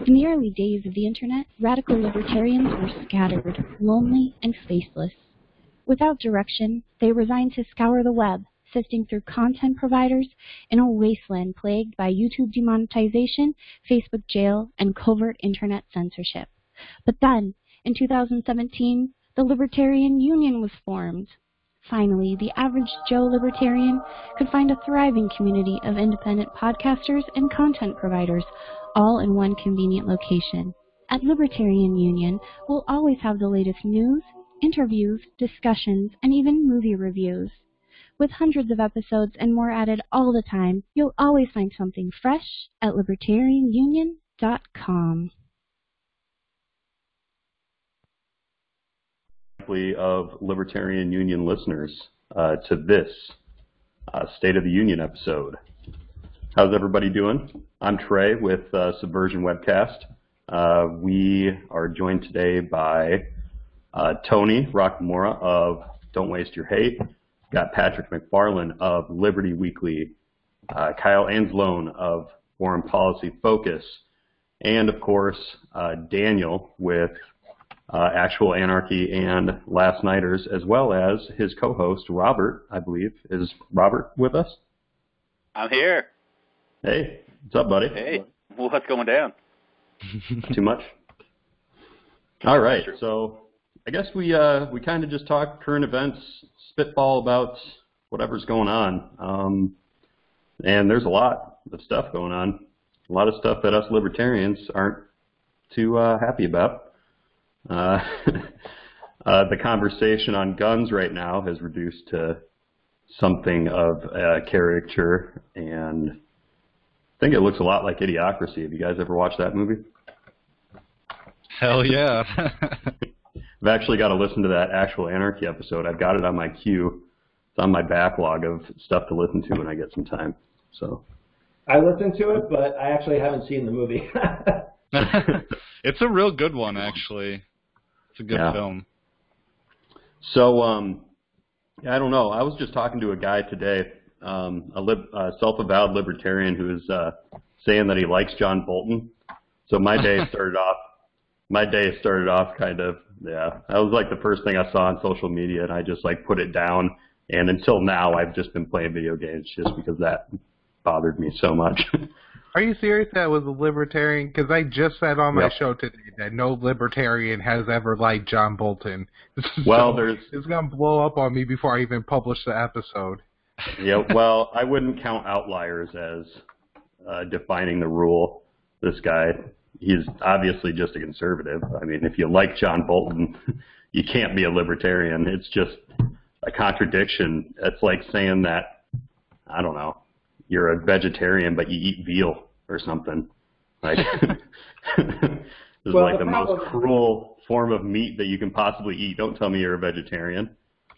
In the early days of the internet, radical libertarians were scattered, lonely, and faceless. Without direction, they resigned to scour the web, sifting through content providers in a wasteland plagued by YouTube demonetization, Facebook jail, and covert internet censorship. But then, in 2017, the Libertarian Union was formed. Finally, the average Joe libertarian could find a thriving community of independent podcasters and content providers, all in one convenient location. At Libertarian Union, we'll always have the latest news, interviews, discussions, and even movie reviews. With hundreds of episodes and more added all the time, you'll always find something fresh at libertarianunion.com. Of Libertarian Union listeners to this State of the Union episode. How's everybody doing? I'm Trey with Subversion Webcast. We are joined today by Tony Rockamora of Don't Waste Your Hate. Got Patrick McFarland of Liberty Weekly, Kyle Anzalone of Foreign Policy Focus, and of course Daniel with Actual Anarchy and Last Nighters, as well as his co-host Robert, I believe. Is Robert with us? I'm here. Hey, what's up, buddy? Hey, what's going down? Too much? All right, so I guess we kind of just talk current events, spitball about whatever's going on, and there's a lot of stuff going on, a lot of stuff that us libertarians aren't too happy about. The conversation on guns right now has reduced to something of a caricature, and I think it looks a lot like Idiocracy. Have you guys ever watched that movie? Hell yeah. I've actually got to listen to that Actual Anarchy episode. I've got it on my queue. It's on my backlog of stuff to listen to when I get some time. So I listened to it, but I actually haven't seen the movie. It's a real good one, actually. It's a good film. So, I don't know. I was just talking to a guy today, a self-avowed libertarian who is saying that he likes John Bolton. So my day started off kind of, that was like the first thing I saw on social media, and I just like put it down. And until now, I've just been playing video games just because that bothered me so much. Are you serious that was a libertarian? Because I just said on my show today that no libertarian has ever liked John Bolton. Well, it's going to blow up on me before I even publish the episode. Yeah, well, I wouldn't count outliers as defining the rule. This guy, he's obviously just a conservative. I mean, if you like John Bolton, you can't be a libertarian. It's just a contradiction. It's like saying that, I don't know, you're a vegetarian but you eat veal or something. Like, this is like the most cruel form of meat that you can possibly eat. Don't tell me you're a vegetarian.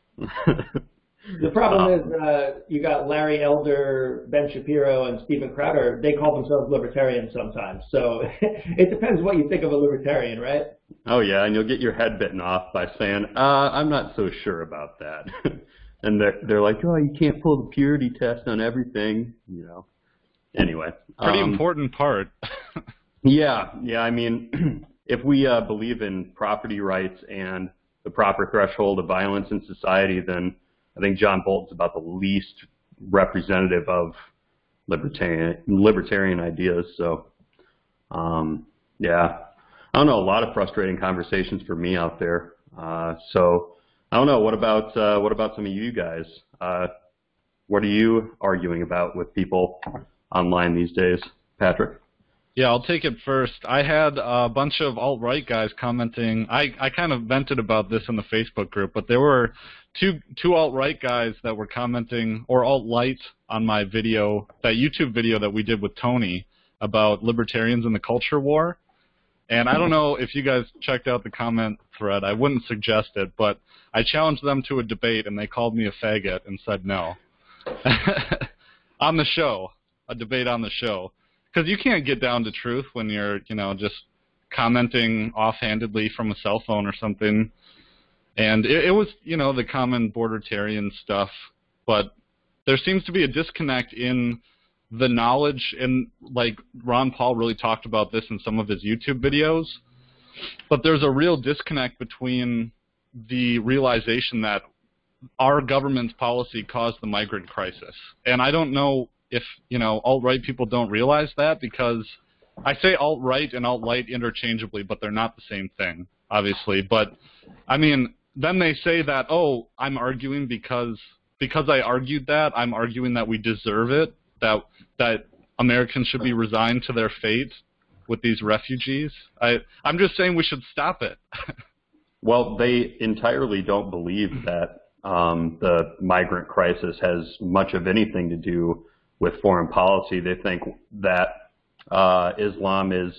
The problem is you got Larry Elder, Ben Shapiro, and Steven Crowder. They call themselves libertarians sometimes. So it depends what you think of a libertarian, right? Oh, yeah, and you'll get your head bitten off by saying, I'm not so sure about that. And they're like, oh, you can't pull the purity test on everything, you know. Anyway. Pretty important part. Yeah, I mean, if we believe in property rights and the proper threshold of violence in society, then I think John Bolton's about the least representative of libertarian ideas. So, yeah. I don't know, a lot of frustrating conversations for me out there. So, I don't know. What about some of you guys? What are you arguing about with people online these days, Patrick? Yeah, I'll take it first. I had a bunch of alt-right guys commenting. I kind of vented about this in the Facebook group, but there were two alt-right guys that were commenting, or alt-light, on my video, that YouTube video that we did with Tony about libertarians and the culture war. And I don't know if you guys checked out the comment thread. I wouldn't suggest it, but I challenged them to a debate, and they called me a faggot and said no. On the show, a debate on the show. Because you can't get down to truth when you're, just commenting offhandedly from a cell phone or something. And it was, the common bordertarian stuff. But there seems to be a disconnect in the knowledge, and like Ron Paul really talked about this in some of his YouTube videos, but there's a real disconnect between the realization that our government's policy caused the migrant crisis. And I don't know if, alt-right people don't realize that, because I say alt-right and alt-light interchangeably, but they're not the same thing, obviously. But, I mean, then they say that, oh, I'm arguing because I argued that, I'm arguing that we deserve it, that Americans should be resigned to their fate with these refugees. I'm just saying we should stop it. Well, they entirely don't believe that the migrant crisis has much of anything to do with foreign policy. They think that Islam is,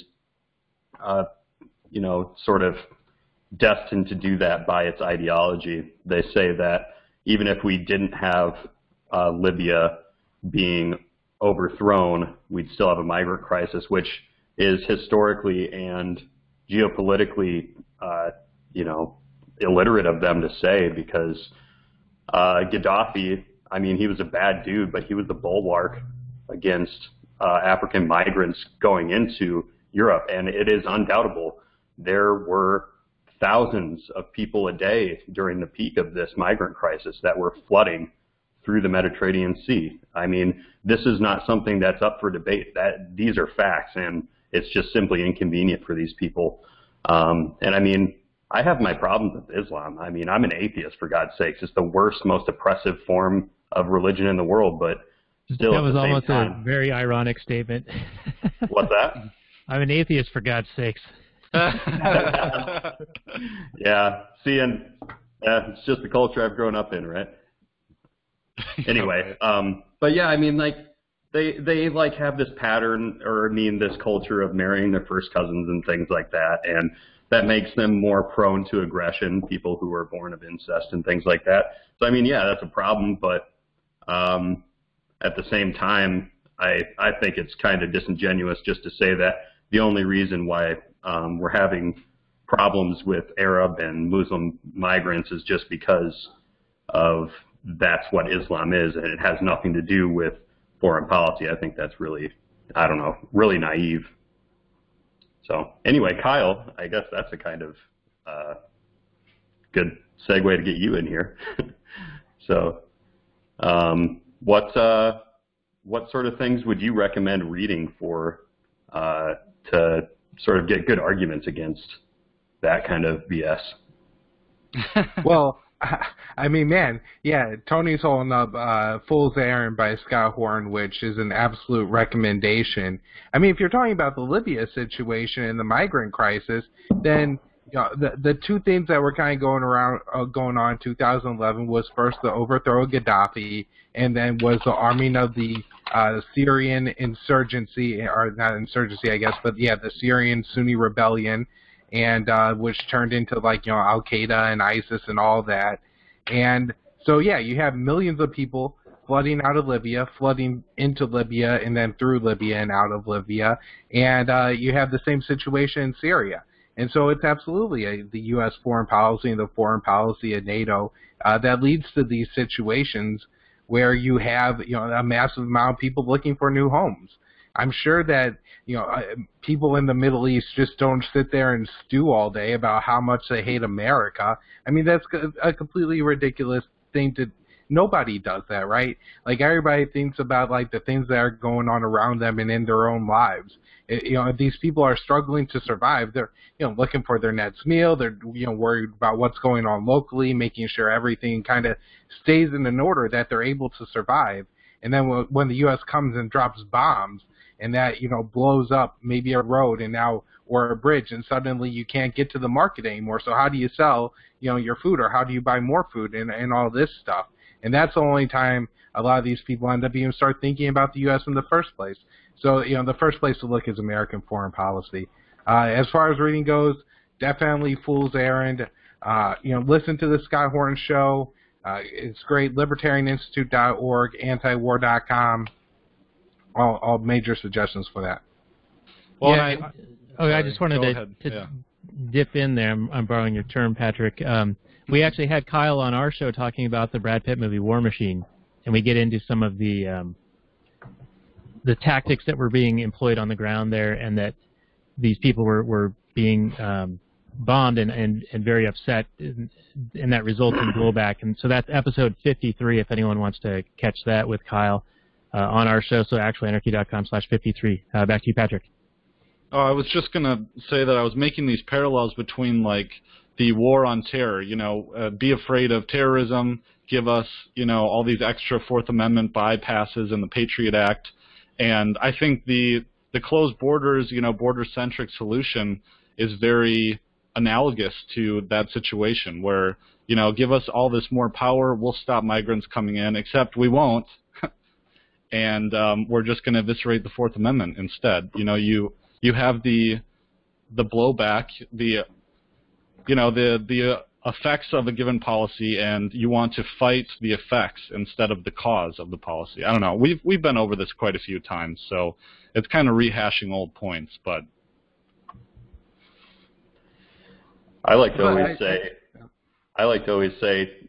sort of destined to do that by its ideology. They say that even if we didn't have Libya being overthrown, we'd still have a migrant crisis, which is historically and geopolitically, illiterate of them to say, because Gaddafi, I mean, he was a bad dude, but he was the bulwark against African migrants going into Europe. And it is undoubtable there were thousands of people a day during the peak of this migrant crisis that were flooding through the Mediterranean Sea. I mean, this is not something that's up for debate. These are facts, and it's just simply inconvenient for these people. And I mean, I have my problems with Islam. I mean, I'm an atheist, for God's sakes. It's the worst, most oppressive form of religion in the world, but still that was at the same almost time, a very ironic statement. What's that? I'm an atheist, for God's sakes. Yeah, see, and it's just the culture I've grown up in, right? Anyway, but yeah, I mean, like, they like have this pattern, or I mean, this culture of marrying their first cousins and things like that, and that makes them more prone to aggression, people who are born of incest and things like that. So, I mean, yeah, that's a problem, but at the same time, I think it's kind of disingenuous just to say that the only reason why we're having problems with Arab and Muslim migrants is just because of that's what Islam is, and it has nothing to do with foreign policy. I think that's really, I don't know, really naive. So anyway, Kyle, I guess that's a kind of good segue to get you in here. So what sort of things would you recommend reading for to sort of get good arguments against that kind of BS? Well, I mean, man, yeah, Tony's holding up Fool's Errand by Scott Horn, which is an absolute recommendation. I mean, if you're talking about the Libya situation and the migrant crisis, then the two things that were kind of going on in 2011 was first the overthrow of Gaddafi, and then was the arming of the Syrian insurgency, or not insurgency, I guess, but yeah, the Syrian Sunni rebellion, and which turned into Al Qaeda and ISIS and all that. And so yeah, you have millions of people flooding out of Libya, flooding into Libya, and then through Libya and out of Libya, and you have the same situation in Syria. And so it's absolutely the U.S. foreign policy and the foreign policy of NATO that leads to these situations where you have a massive amount of people looking for new homes. I'm sure that people in the Middle East just don't sit there and stew all day about how much they hate America. I mean, that's a completely ridiculous thing to. Nobody does that, right? Like, everybody thinks about the things that are going on around them and in their own lives. These people are struggling to survive. They're looking for their next meal. They're worried about what's going on locally, making sure everything kind of stays in an order that they're able to survive. And then when the U.S. comes and drops bombs, and that blows up maybe a road or a bridge, and suddenly you can't get to the market anymore. So how do you sell your food, or how do you buy more food, and all this stuff? And that's the only time a lot of these people end up even start thinking about the U.S. in the first place. So the first place to look is American foreign policy. As far as reading goes, definitely Fool's Errand. Listen to the Scott Horn show. It's great. LibertarianInstitute.org, antiwar.com. All major suggestions for that. Well, yeah, I just wanted to dip in there. I'm borrowing your term, Patrick. We actually had Kyle on our show talking about the Brad Pitt movie War Machine, and we get into some of the the tactics that were being employed on the ground there, and that these people were being bombed and very upset, and that resulted in blowback. And so that's episode 53, if anyone wants to catch that with Kyle on our show, so actualanarchy.com/53. Back to you, Patrick. Oh, I was just going to say that I was making these parallels between, like, the war on terror, be afraid of terrorism, give us, all these extra Fourth Amendment bypasses in the Patriot Act. And I think the closed borders, border-centric solution is very analogous to that situation where, give us all this more power, we'll stop migrants coming in, except we won't. And we're just going to eviscerate the Fourth Amendment instead. You have the blowback, the effects of a given policy, and you want to fight the effects instead of the cause of the policy. I don't know. We've been over this quite a few times, so it's kind of rehashing old points. But I like to always say,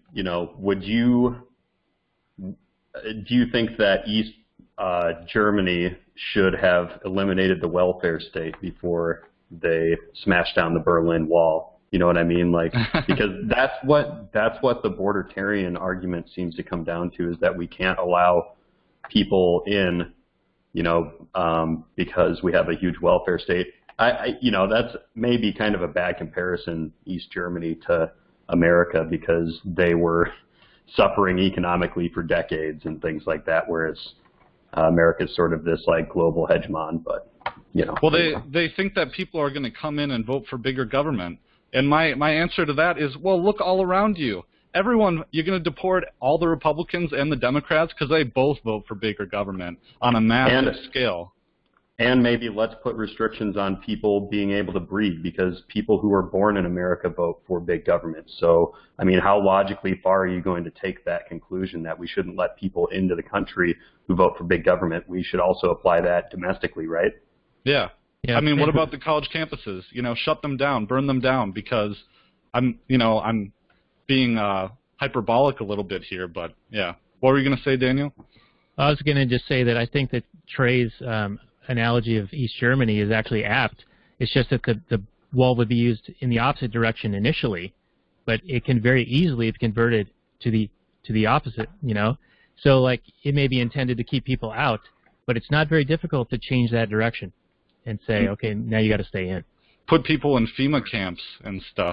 do you think that East Germany should have eliminated the welfare state before they smashed down the Berlin Wall? You know what I mean? Like, because that's what the bordertarian argument seems to come down to, is that we can't allow people in, because we have a huge welfare state. That's maybe kind of a bad comparison, East Germany to America, because they were suffering economically for decades and things like that, whereas America's sort of this like global hegemon. But well, they think that people are going to come in and vote for bigger government. And my answer to that is, well, look all around you. Everyone, you're going to deport all the Republicans and the Democrats because they both vote for bigger government on a massive scale. And maybe let's put restrictions on people being able to breed, because people who are born in America vote for big government. So, I mean, how logically far are you going to take that conclusion that we shouldn't let people into the country who vote for big government? We should also apply that domestically, right? Yeah. Yeah. I mean, what about the college campuses? Shut them down, burn them down, because I'm being hyperbolic a little bit here, but yeah. What were you going to say, Daniel? I was going to just say that I think that Trey's analogy of East Germany is actually apt. It's just that the wall would be used in the opposite direction initially, but it can very easily be converted to the opposite, So, like, it may be intended to keep people out, but it's not very difficult to change that direction and say, okay, now you got to stay in. Put people in FEMA camps and stuff.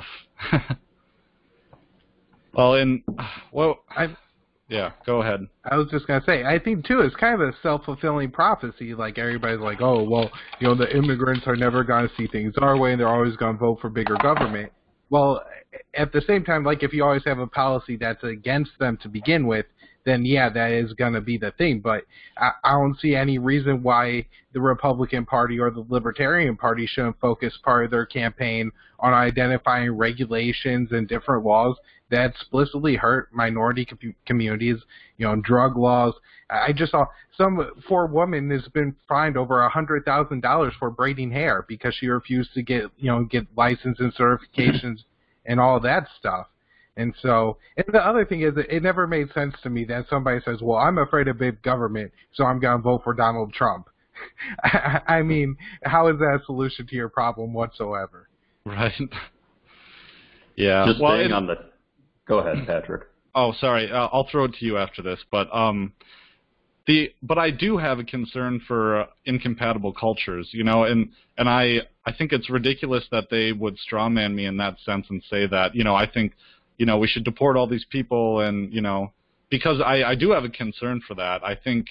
Yeah, go ahead. I was just going to say, I think, too, it's kind of a self-fulfilling prophecy. Like, everybody's like, oh, well, the immigrants are never going to see things our way, and they're always going to vote for bigger government. Well, at the same time, like, if you always have a policy that's against them to begin with, then, yeah, that is going to be the thing. But I don't see any reason why the Republican Party or the Libertarian Party shouldn't focus part of their campaign on identifying regulations and different laws that explicitly hurt minority communities, drug laws. I just saw some poor woman has been fined over $100,000 for braiding hair because she refused to get license and certifications and all that stuff. And so, and the other thing is that it never made sense to me that somebody says, well, I'm afraid of big government, so I'm going to vote for Donald Trump. I mean, how is that a solution to your problem whatsoever? Right. Yeah. Just staying on the... Go ahead, Patrick. Oh, sorry. I'll throw it to you after this. But but I do have a concern for incompatible cultures, and I think it's ridiculous that they would strawman me in that sense and say that, I think, we should deport all these people, and, because I do have a concern for that. I think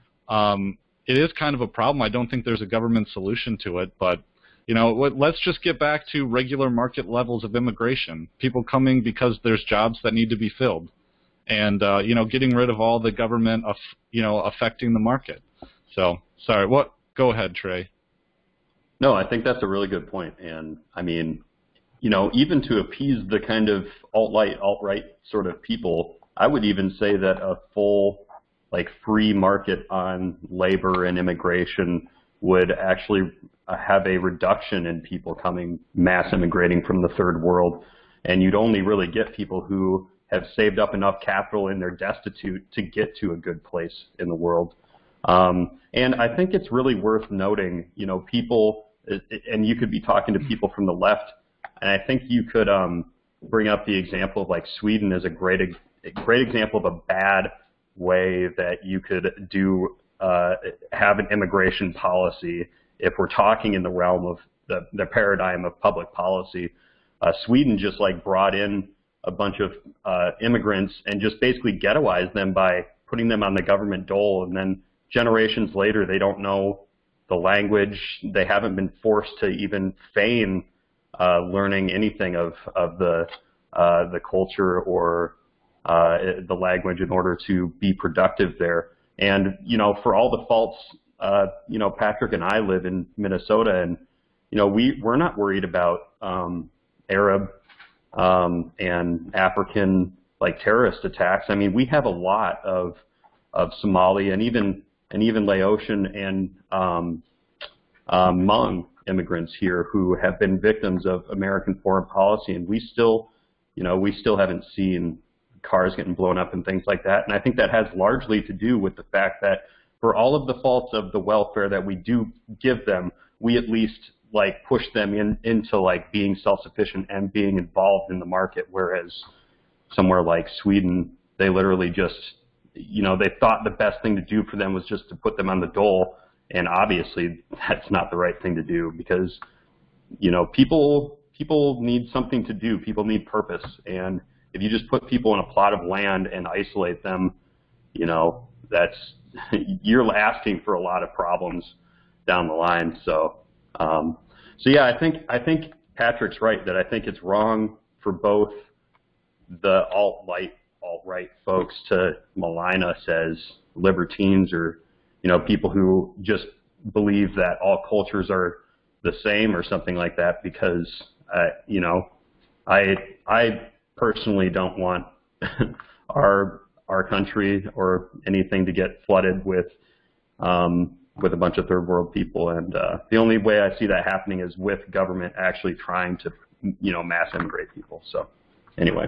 it is kind of a problem. I don't think there's a government solution to it, but let's just get back to regular market levels of immigration. People coming because there's jobs that need to be filled, and getting rid of all the government affecting the market. So, sorry. Go ahead, Trey. No, I think that's a really good point. And I mean, even to appease the kind of alt-right sort of people, I would even say that a full free market on labor and immigration would actually have a reduction in people mass immigrating from the third world. And you'd only really get people who have saved up enough capital and they're destitute to get to a good place in the world. And I think it's really worth noting, people, and you could be talking to people from the left, and I think you could bring up the example of like Sweden as a great example of a bad way that you could have an immigration policy if we're talking in the realm of the paradigm of public policy. Sweden just like brought in a bunch of immigrants and just basically ghettoized them by putting them on the government dole, and then generations later they don't know the language. They haven't been forced to even feign learning anything of the culture or the language in order to be productive there. And for all the faults, Patrick and I live in Minnesota, and we're not worried about Arab and African like terrorist attacks. I mean, we have a lot of Somali and even Laotian and Hmong immigrants here who have been victims of American foreign policy, and we still haven't seen cars getting blown up and things like that. And I think that has largely to do with the fact that for all of the faults of the welfare that we do give them, we at least like push them into like being self-sufficient and being involved in the market. Whereas somewhere like Sweden, they literally just, they thought the best thing to do for them was just to put them on the dole. And obviously that's not the right thing to do because, people need something to do. People need purpose. And if you just put people in a plot of land and isolate them, you're asking for a lot of problems down the line. So yeah, I think Patrick's right that I think it's wrong for both the alt-right folks to malign us as libertines or, people who just believe that all cultures are the same or something like that, because, I personally don't want our country or anything to get flooded with a bunch of third world people. And the only way I see that happening is with government actually trying to, mass immigrate people. So anyway.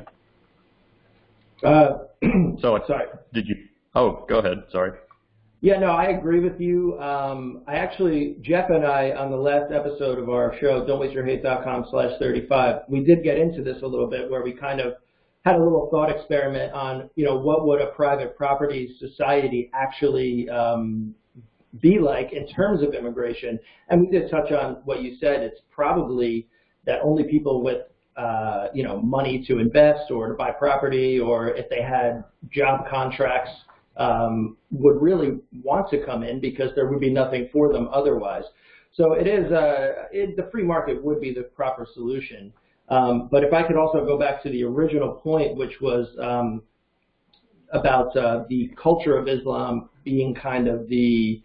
So sorry. Oh, go ahead. Sorry. Yeah, no, I agree with you. Jeff and I, on the last episode of our show, don'twasteyourhate.com/35, we did get into this a little bit where we kind of had a little thought experiment on, what would a private property society actually be like in terms of immigration. And we did touch on what you said. It's probably that only people with, money to invest or to buy property, or if they had job contracts, would really want to come in because there would be nothing for them otherwise. So it is, the free market would be the proper solution. But if I could also go back to the original point, which was about the culture of Islam being kind of the,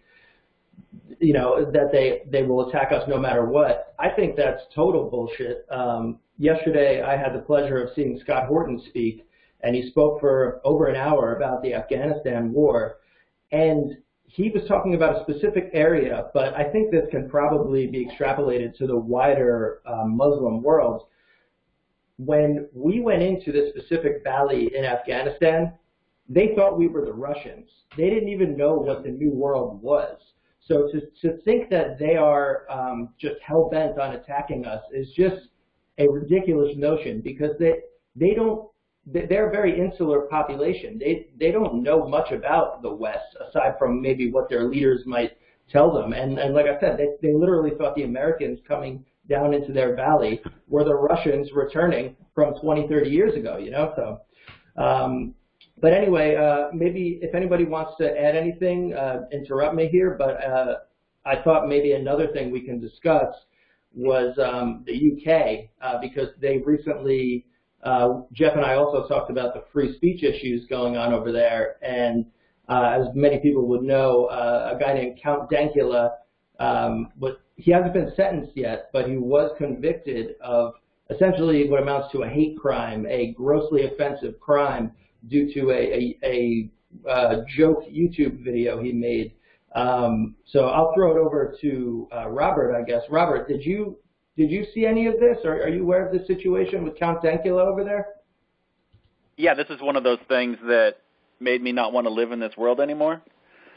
that they will attack us no matter what, I think that's total bullshit. Yesterday, I had the pleasure of seeing Scott Horton speak, and he spoke for over an hour about the Afghanistan war. And he was talking about a specific area, but I think this can probably be extrapolated to the wider Muslim world. When we went into this specific valley in Afghanistan, they thought we were the Russians. They didn't even know what the New World was. So to think that they are just hell-bent on attacking us is just a ridiculous notion, because they're a very insular population. They don't know much about the West aside from maybe what their leaders might tell them. And like I said, they literally thought the Americans coming down into their valley were the Russians returning from 20, 30 years ago, So, but anyway, maybe if anybody wants to add anything, interrupt me here. But I thought maybe another thing we can discuss was the UK, because they recently, Jeff and I also talked about the free speech issues going on over there. And as many people would know, a guy named Count Dankula, he hasn't been sentenced yet, but he was convicted of essentially what amounts to a hate crime, a grossly offensive crime, due to a joke YouTube video he made. So I'll throw it over to Robert, I guess. Robert, did you see any of this, or are you aware of the situation with Count Dankula over there? Yeah, this is one of those things that made me not want to live in this world anymore.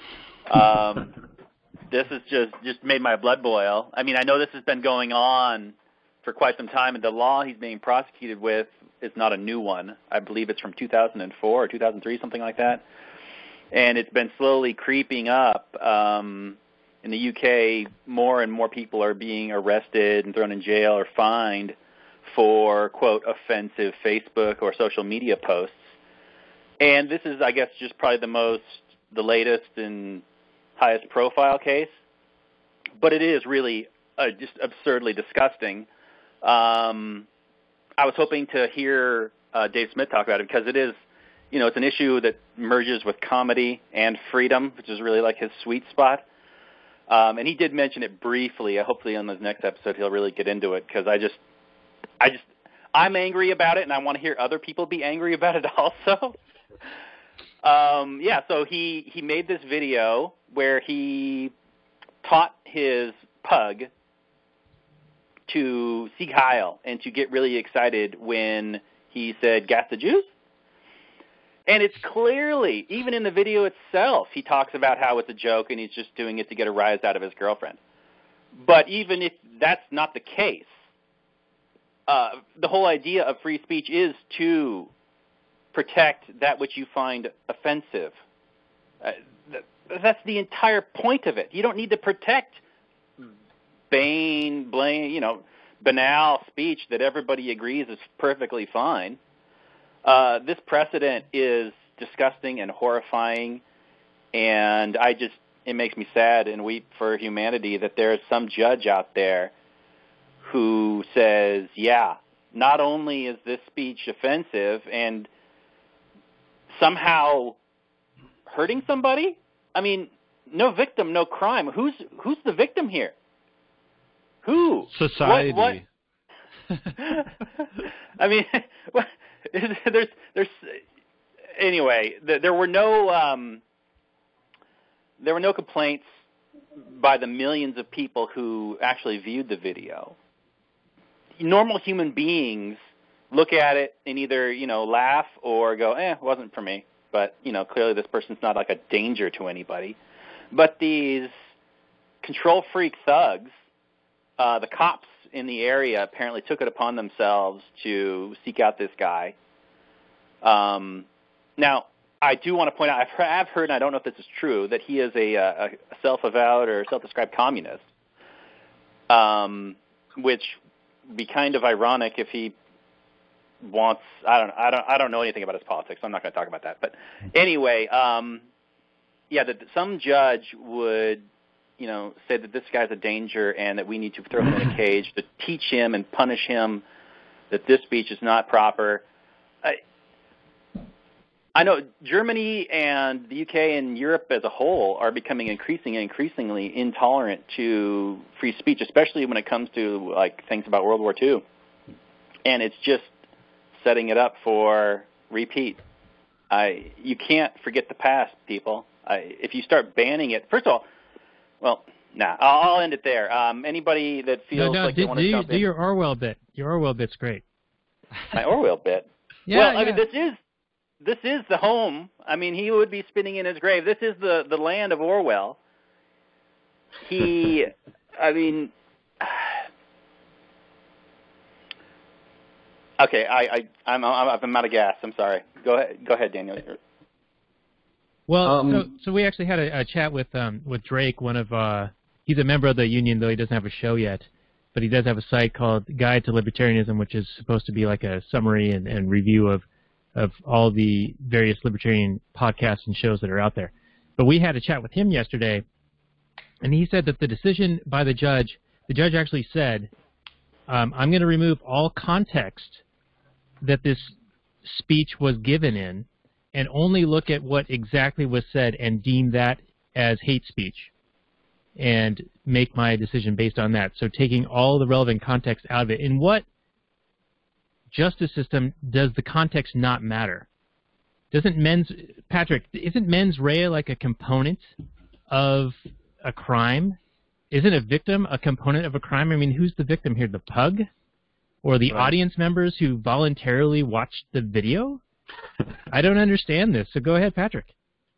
This has just made my blood boil. I mean, I know this has been going on for quite some time, and the law he's being prosecuted with is not a new one. I believe it's from 2004 or 2003, something like that. And it's been slowly creeping up. In the UK, more and more people are being arrested and thrown in jail or fined for, quote, offensive Facebook or social media posts. And this is, I guess, just probably the latest and highest profile case, but it is really just absurdly disgusting. I was hoping to hear Dave Smith talk about it because it is, it's an issue that merges with comedy and freedom, which is really like his sweet spot. And he did mention it briefly. Hopefully on his next episode he'll really get into it because I'm angry about it and I want to hear other people be angry about it also. So he made this video where he taught his pug to Sieg Heil and to get really excited when he said gas the Jews. And it's clearly, even in the video itself, he talks about how it's a joke and he's just doing it to get a rise out of his girlfriend. But even if that's not the case, the whole idea of free speech is to protect that which you find offensive. That's the entire point of it. You don't need to protect banal speech that everybody agrees is perfectly fine. This precedent is disgusting and horrifying, and it makes me sad and weep for humanity that there is some judge out there who says, yeah, not only is this speech offensive and somehow hurting somebody, I mean, no victim, no crime. Who's the victim here? Who? Society. What? I mean, anyway. There were no complaints by the millions of people who actually viewed the video. Normal human beings look at it and either laugh or go, it wasn't for me. But clearly this person's not like a danger to anybody. But these control freak thugs, the cops in the area apparently took it upon themselves to seek out this guy. Now, I do want to point out, I've heard, and I don't know if this is true, that he is a self-avowed or self-described communist, which would be kind of ironic if he wants. I don't know anything about his politics, so I'm not going to talk about that. But anyway, that some judge would, say that this guy's a danger and that we need to throw him in a cage to teach him and punish him that this speech is not proper. I know Germany and the UK and Europe as a whole are becoming increasingly intolerant to free speech, especially when it comes to like things about World War II. And it's just setting it up for repeat. You can't forget the past, people. If you start banning it, first of all, I'll end it there. Anybody that feels like they want to jump in. Do your Orwell bit. Your Orwell bit's great. My Orwell bit? Yeah, I mean, this is the home. I mean, he would be spinning in his grave. This is the land of Orwell. Okay, I'm out of gas. I'm sorry. Go ahead, Daniel. Well, so we actually had a chat with Drake. He's a member of the union, though he doesn't have a show yet, but he does have a site called Guide to Libertarianism, which is supposed to be like a summary and review of all the various libertarian podcasts and shows that are out there. But we had a chat with him yesterday, and he said that the decision by the judge actually said, I'm going to remove all context that this speech was given in and only look at what exactly was said and deem that as hate speech and make my decision based on that. So taking all the relevant context out of it. In what justice system does the context not matter? Isn't mens rea like a component of a crime? Isn't a victim a component of a crime? I mean, who's the victim here? The pug? Or the audience members who voluntarily watched the video? I don't understand this. So go ahead, Patrick.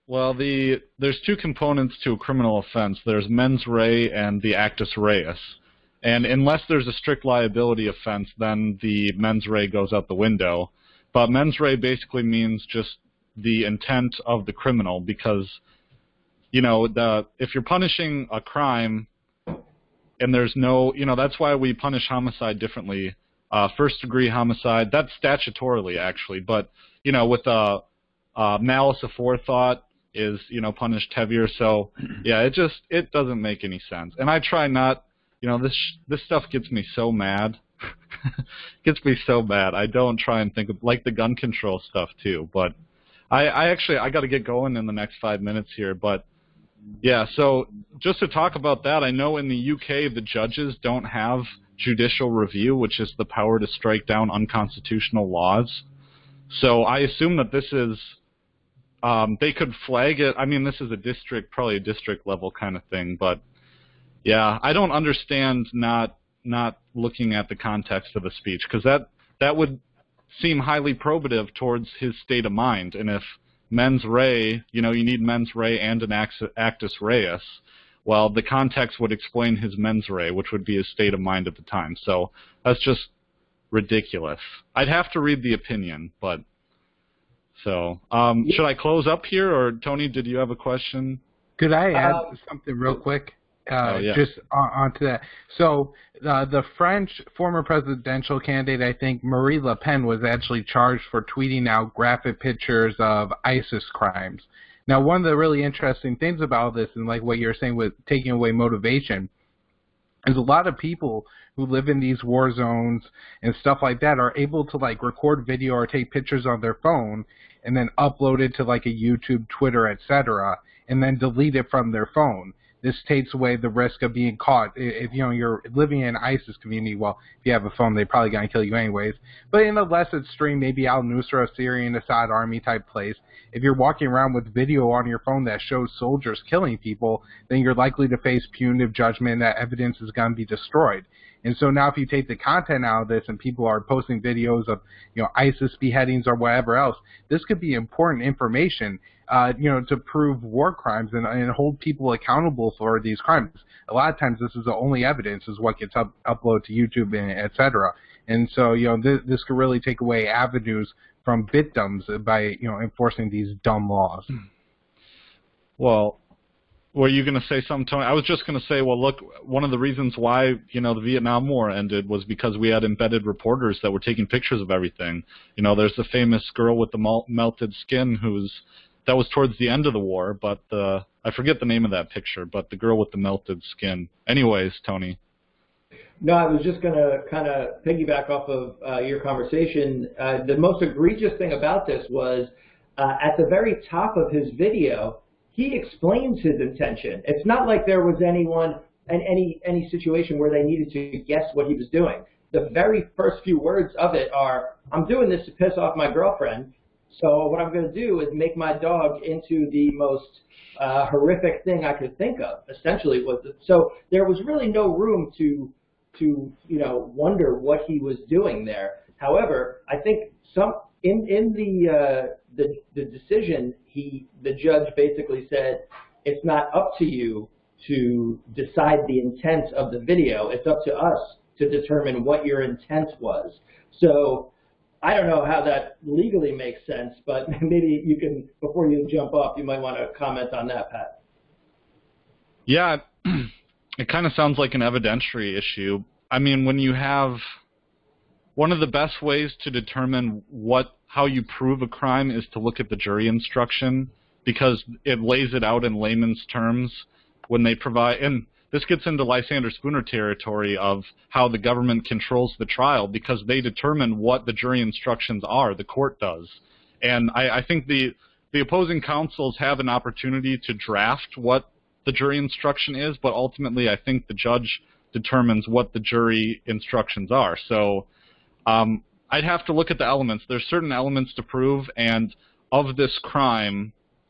Well, there's two components to a criminal offense. There's mens rea and the actus reus. And unless there's a strict liability offense, then the mens rea goes out the window. But mens rea basically means just the intent of the criminal, because, you know, if you're punishing a crime and there's no, you know, that's why we punish homicide differently. First-degree homicide, that's statutorily, actually. But, you know, with malice aforethought is, you know, punished heavier. So, yeah, it doesn't make any sense. And I try not, you know, this stuff gets me so mad. Gets me so mad. I don't try and think of, like, the gun control stuff, too. But I got to get going in the next 5 minutes here. But, yeah, so just to talk about that, I know in the UK the judges don't have judicial review, which is the power to strike down unconstitutional laws. So I assume that this is, they could flag it. I mean, this is probably a district level kind of thing. But, yeah, I don't understand not looking at the context of the speech, because that would seem highly probative towards his state of mind. And if mens rea, you know, you need mens rea and an actus reus, well, the context would explain his mens rea, which would be his state of mind at the time. So that's just ridiculous. I'd have to read the opinion, but so should I close up here, or Tony, did you have a question? Could I add something real quick? Yeah. Just onto that. So the French former presidential candidate, I think Marie Le Pen, was actually charged for tweeting out graphic pictures of ISIS crimes. Now, one of the really interesting things about this, and like what you're saying with taking away motivation, is a lot of people who live in these war zones and stuff like that are able to like record video or take pictures on their phone and then upload it to like a YouTube, Twitter, etc., and then delete it from their phone. This takes away the risk of being caught. If you know you're living in an ISIS community, well, if you have a phone, they're probably going to kill you anyways. But in a less extreme, maybe al-Nusra, Syrian Assad army type place, if you're walking around with video on your phone that shows soldiers killing people, then you're likely to face punitive judgment. That evidence is going to be destroyed. And so now if you take the content out of this and people are posting videos of, you know, ISIS beheadings or whatever else, this could be important information, you know, to prove war crimes and hold people accountable for these crimes. A lot of times this is the only evidence is what gets uploaded to YouTube and et cetera. And so, you know, this could really take away avenues from victims by, you know, enforcing these dumb laws. Well, were you going to say something, Tony? I was just going to say, well, look, one of the reasons why, you know, the Vietnam War ended was because we had embedded reporters that were taking pictures of everything. You know, there's the famous girl with the melted skin that was towards the end of the war, but I forget the name of that picture, but the girl with the melted skin. Anyways, Tony. No, I was just going to kind of piggyback off of your conversation. The most egregious thing about this was at the very top of his video, he explains his intention. It's not like there was anyone in any situation where they needed to guess what he was doing. The very first few words of it are, I'm doing this to piss off my girlfriend, so what I'm going to do is make my dog into the most horrific thing I could think of, essentially. So there was really no room to you know, wonder what he was doing there. However, I think in the decision, the judge basically said, it's not up to you to decide the intent of the video. It's up to us to determine what your intent was. So I don't know how that legally makes sense, but maybe you can, before you jump off, you might want to comment on that, Pat. Yeah, it kind of sounds like an evidentiary issue. I mean, when you have one of the best ways to determine how you prove a crime is to look at the jury instruction, because it lays it out in layman's terms when they provide, and this gets into Lysander Spooner territory of how the government controls the trial, because they determine what the jury instructions are, the court does. And I think the opposing counsels have an opportunity to draft what the jury instruction is, but ultimately I think the judge determines what the jury instructions are. So I'd have to look at the elements. There's certain elements to prove, and of this crime,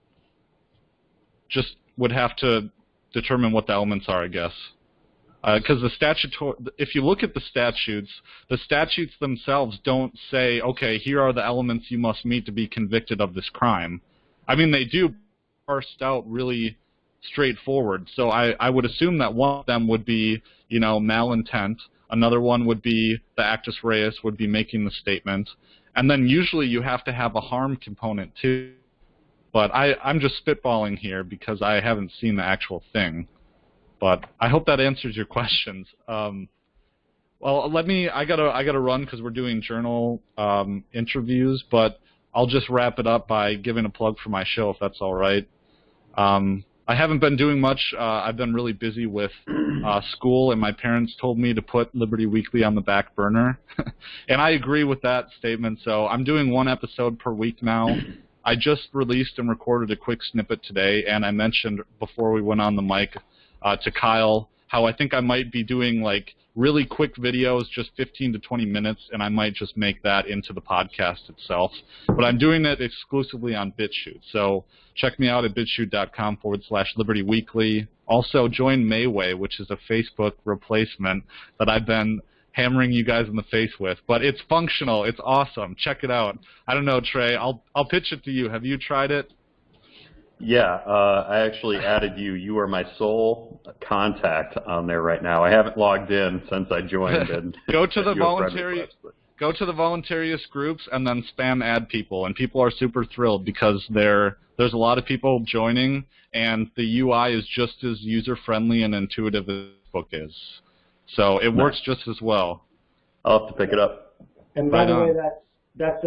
just would have to determine what the elements are, I guess. Because if you look at the statutes themselves don't say, okay, here are the elements you must meet to be convicted of this crime. I mean, they do, parsed out really straightforward. So I would assume that one of them would be, malintent. Another one would be the actus reus would be making the statement. And then usually you have to have a harm component too. But I'm just spitballing here because I haven't seen the actual thing. But I hope that answers your questions. Well, I gotta run because we're doing journal interviews, but I'll just wrap it up by giving a plug for my show, if that's all right. I haven't been doing much. I've been really busy with school, and my parents told me to put Liberty Weekly on the back burner. And I agree with that statement, so I'm doing one episode per week now. I just released and recorded a quick snippet today, and I mentioned before we went on the mic to Kyle how I think I might be doing like really quick videos, just 15 to 20 minutes, and I might just make that into the podcast itself. But I'm doing it exclusively on BitChute. So check me out at bitchute.com/Liberty Weekly. Also join Mayway, which is a Facebook replacement that I've been hammering you guys in the face with. But it's functional. It's awesome. Check it out. I don't know, Trey. I'll pitch it to you. Have you tried it? Yeah, I actually added you. You are my sole contact on there right now. I haven't logged in since I joined. And Go to the voluntarious groups and then spam add people, and people are super thrilled because there's a lot of people joining, and the UI is just as user-friendly and intuitive as Facebook is. So it works just as well. I'll have to pick it up. And by the way, that's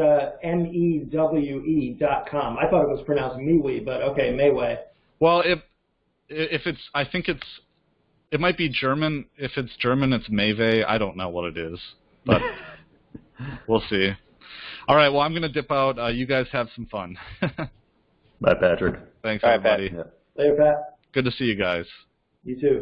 mewe.com. I thought it was pronounced Miwi, but okay, Mayway. Well, if it's, I think it might be German. If it's German, it's Mayway. I don't know what it is, but we'll see. All right, well, I'm going to dip out. You guys have some fun. Bye, Patrick. Thanks, everybody. Yeah. Later, Pat. Good to see you guys. You too.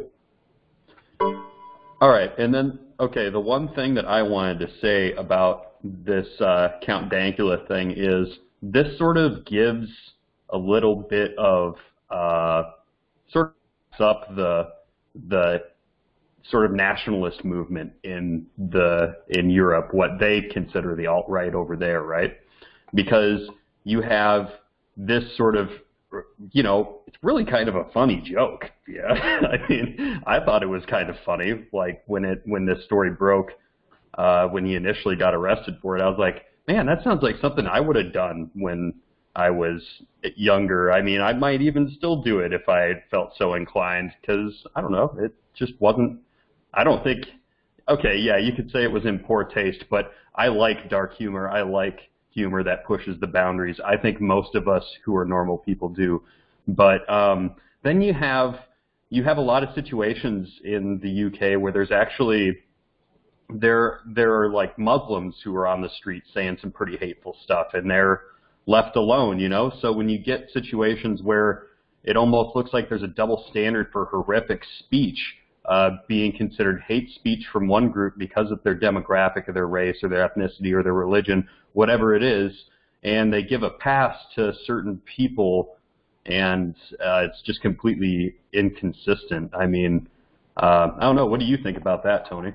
All right, and then, okay, the one thing that I wanted to say about this Count Dankula thing is this sort of gives a little bit of sort of up the sort of nationalist movement in Europe, what they consider the alt-right over there, right? Because you have this sort of, it's really kind of a funny joke. Yeah, I mean, I thought it was kind of funny, like when this story broke. When he initially got arrested for it, I was like, man, that sounds like something I would have done when I was younger. I mean, I might even still do it if I felt so inclined, because, I don't know, it just wasn't, I don't think, okay, yeah, you could say it was in poor taste, but I like dark humor. I like humor that pushes the boundaries. I think most of us who are normal people do. But then you have a lot of situations in the UK where there's actually, there are like Muslims who are on the street saying some pretty hateful stuff, and they're left alone, So when you get situations where it almost looks like there's a double standard for horrific speech being considered hate speech from one group because of their demographic or their race or their ethnicity or their religion, whatever it is, and they give a pass to certain people, and it's just completely inconsistent. I mean, I don't know. What do you think about that, Tony?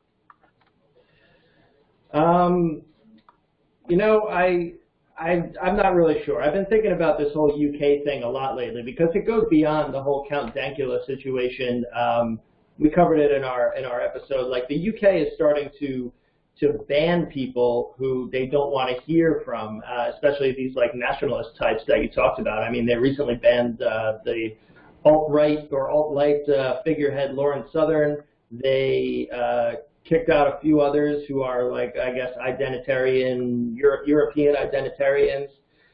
I'm not really sure. I've been thinking about this whole UK thing a lot lately because it goes beyond the whole Count Dankula situation. We covered it in our episode. Like, the UK is starting to ban people who they don't want to hear from, especially these like nationalist types that you talked about. I mean, they recently banned the alt-right or alt-light figurehead Lawrence Southern. They kicked out a few others who are, like, I guess, European identitarians.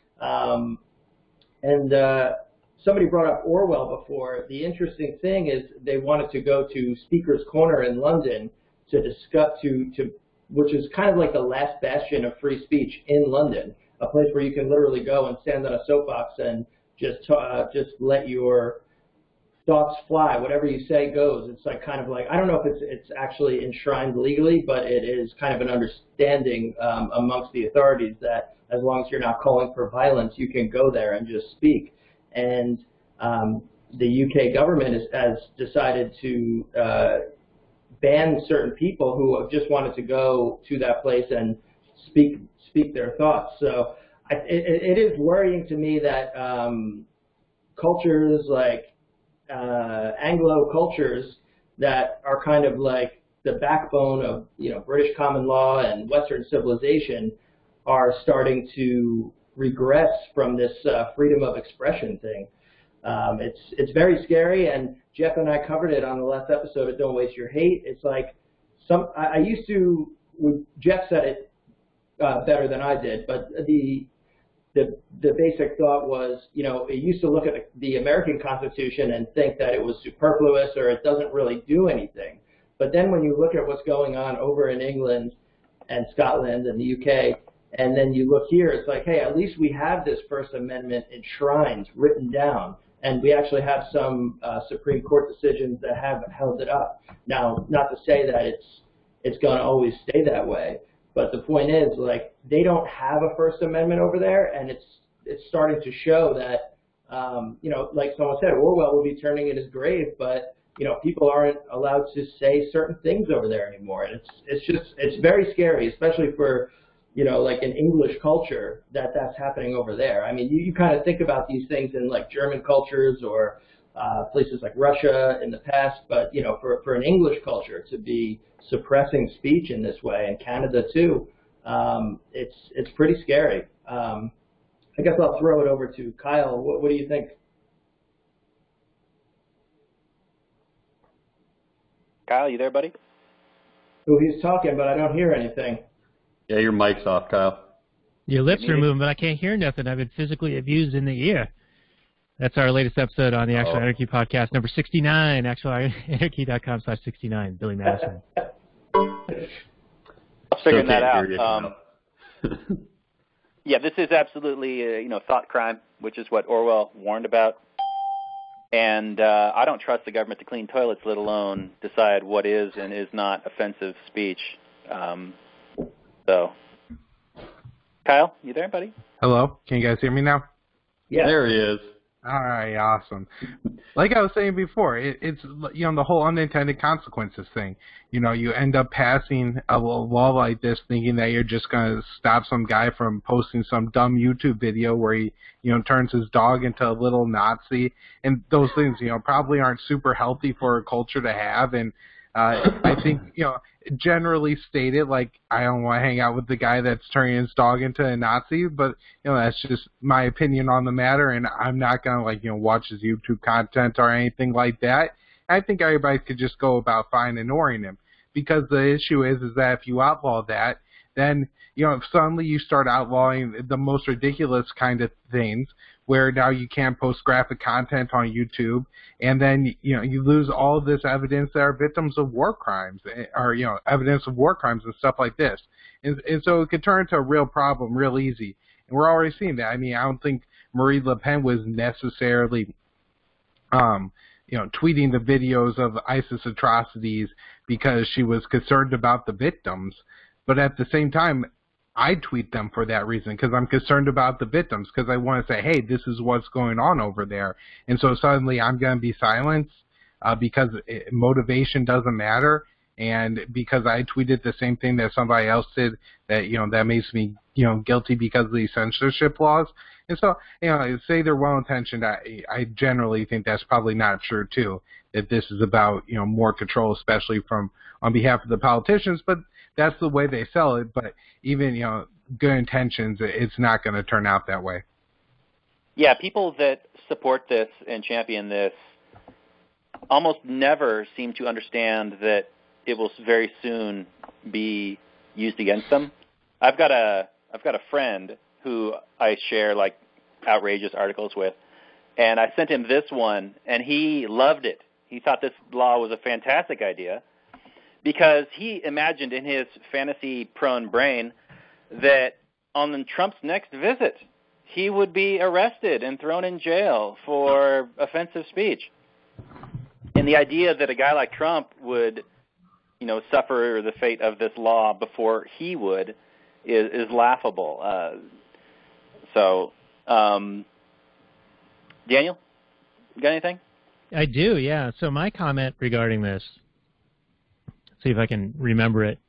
Somebody brought up Orwell before. The interesting thing is they wanted to go to Speaker's Corner in London to discuss, which is kind of like the last bastion of free speech in London, a place where you can literally go and stand on a soapbox and just let your thoughts fly. Whatever you say goes. It's like kind of like, I don't know if it's actually enshrined legally, but it is kind of an understanding amongst the authorities that as long as you're not calling for violence, you can go there and just speak. And the UK government has decided to ban certain people who have just wanted to go to that place and speak their thoughts. So it is worrying to me that cultures like Anglo cultures that are kind of like the backbone of British common law and Western civilization are starting to regress from this freedom of expression thing. It's very scary, and Jeff and I covered it on the last episode of Don't Waste Your Hate. It's like I used to. Jeff said it better than I did, but the basic thought was, it used to look at the American Constitution and think that it was superfluous or it doesn't really do anything. But then when you look at what's going on over in England and Scotland and the UK, and then you look here, it's like, hey, at least we have this First Amendment enshrined, written down, and we actually have some Supreme Court decisions that have held it up. Now, not to say that it's going to always stay that way, but the point is, like, they don't have a First Amendment over there, and it's starting to show that, like someone said, Orwell will be turning in his grave, but people aren't allowed to say certain things over there anymore, and it's very scary, especially for like an English culture that's happening over there. I mean, you kind of think about these things in like German cultures or places like Russia in the past, but for an English culture to be suppressing speech in this way, and Canada too, it's pretty scary. I guess I'll throw it over to Kyle. What do you think? Kyle, you there, buddy? Oh, he's talking, but I don't hear anything. Yeah, your mic's off, Kyle. Your lips are moving, but I can't hear nothing. I've been physically abused in the ear. That's our latest episode on the Actual Anarchy podcast, number 69, actualanarchy.com/69, Billy Madison. Figuring that out. Yeah, this is absolutely thought crime, which is what Orwell warned about. And I don't trust the government to clean toilets, let alone decide what is and is not offensive speech. So, Kyle, you there, buddy? Hello? Can you guys hear me now? Yeah. There he is. All right, awesome. Like I was saying before, it's the whole unintended consequences thing. You end up passing a law like this thinking that you're just going to stop some guy from posting some dumb YouTube video where he, turns his dog into a little Nazi. And those things, probably aren't super healthy for a culture to have. And I think, generally stated, like, I don't want to hang out with the guy that's turning his dog into a Nazi, but, that's just my opinion on the matter, and I'm not going to, watch his YouTube content or anything like that. I think everybody could just go about fine ignoring him, because the issue is that if you outlaw that, then, if suddenly you start outlawing the most ridiculous kind of things, where now you can't post graphic content on YouTube, and then you lose all of this evidence that are victims of war crimes, or evidence of war crimes and stuff like this, and so it could turn into a real problem real easy, and we're already seeing that. I mean, I don't think Marine Le Pen was necessarily tweeting the videos of ISIS atrocities because she was concerned about the victims, but at the same time, I tweet them for that reason, because I'm concerned about the victims, because I want to say, hey, this is what's going on over there. And so suddenly I'm going to be silenced because motivation doesn't matter, and because I tweeted the same thing that somebody else did, that that makes me guilty because of these censorship laws. And so say they're well intentioned, I generally think that's probably not true too, that this is about more control, especially on behalf of the politicians, but that's the way they sell it. But even good intentions, it's not going to turn out that way. Yeah, people that support this and champion this almost never seem to understand that it will very soon be used against them. I've got a friend who I share like outrageous articles with, and I sent him this one, and he loved it. He thought this law was a fantastic idea, because he imagined in his fantasy-prone brain that on Trump's next visit, he would be arrested and thrown in jail for offensive speech. And the idea that a guy like Trump would, suffer the fate of this law before he would is laughable. Daniel, you got anything? I do, yeah. So my comment regarding this, see if I can remember it,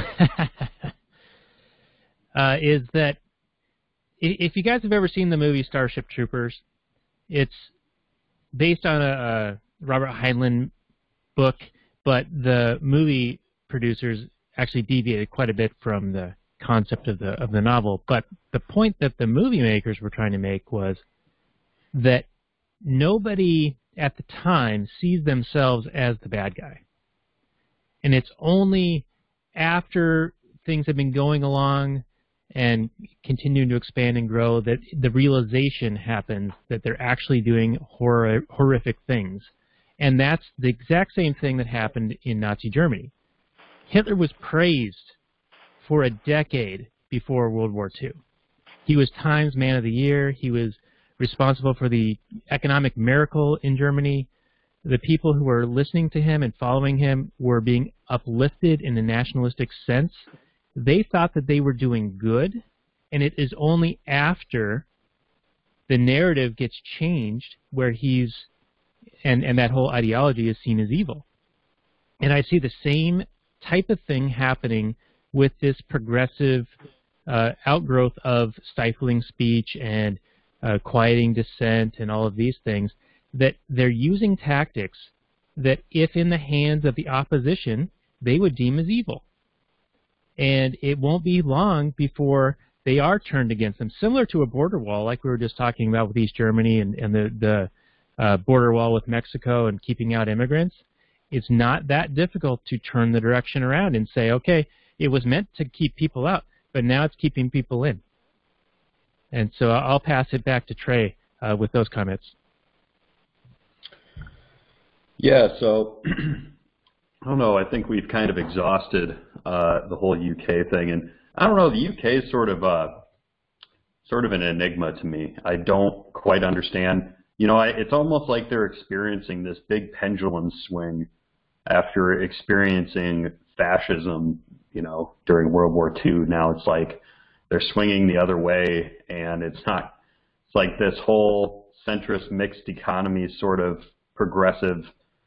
is that if you guys have ever seen the movie Starship Troopers, it's based on a Robert Heinlein book, but the movie producers actually deviated quite a bit from the concept of the novel. But the point that the movie makers were trying to make was that nobody at the time sees themselves as the bad guy. And it's only after things have been going along and continuing to expand and grow that the realization happens that they're actually doing horrific things. And that's the exact same thing that happened in Nazi Germany. Hitler was praised for a decade before World War II. He was Times Man of the Year. He was responsible for the economic miracle in Germany. The people who were listening to him and following him were being uplifted in a nationalistic sense. They thought that they were doing good, and it is only after the narrative gets changed where he's, and that whole ideology is seen as evil. And I see the same type of thing happening with this progressive outgrowth of stifling speech and quieting dissent and all of these things, that they're using tactics that, if in the hands of the opposition, they would deem as evil. And it won't be long before they are turned against them, similar to a border wall, like we were just talking about with East Germany and the border wall with Mexico and keeping out immigrants. It's not that difficult to turn the direction around and say, okay, it was meant to keep people out, but now it's keeping people in. And so I'll pass it back to Trey with those comments. Yeah, so I don't know. I think we've kind of exhausted the whole UK thing, and I don't know. The UK is sort of an enigma to me. I don't quite understand. You know, it's almost like they're experiencing this big pendulum swing after experiencing fascism, you know, during World War II. Now it's like they're swinging the other way, and it's like this whole centrist mixed economy sort of progressive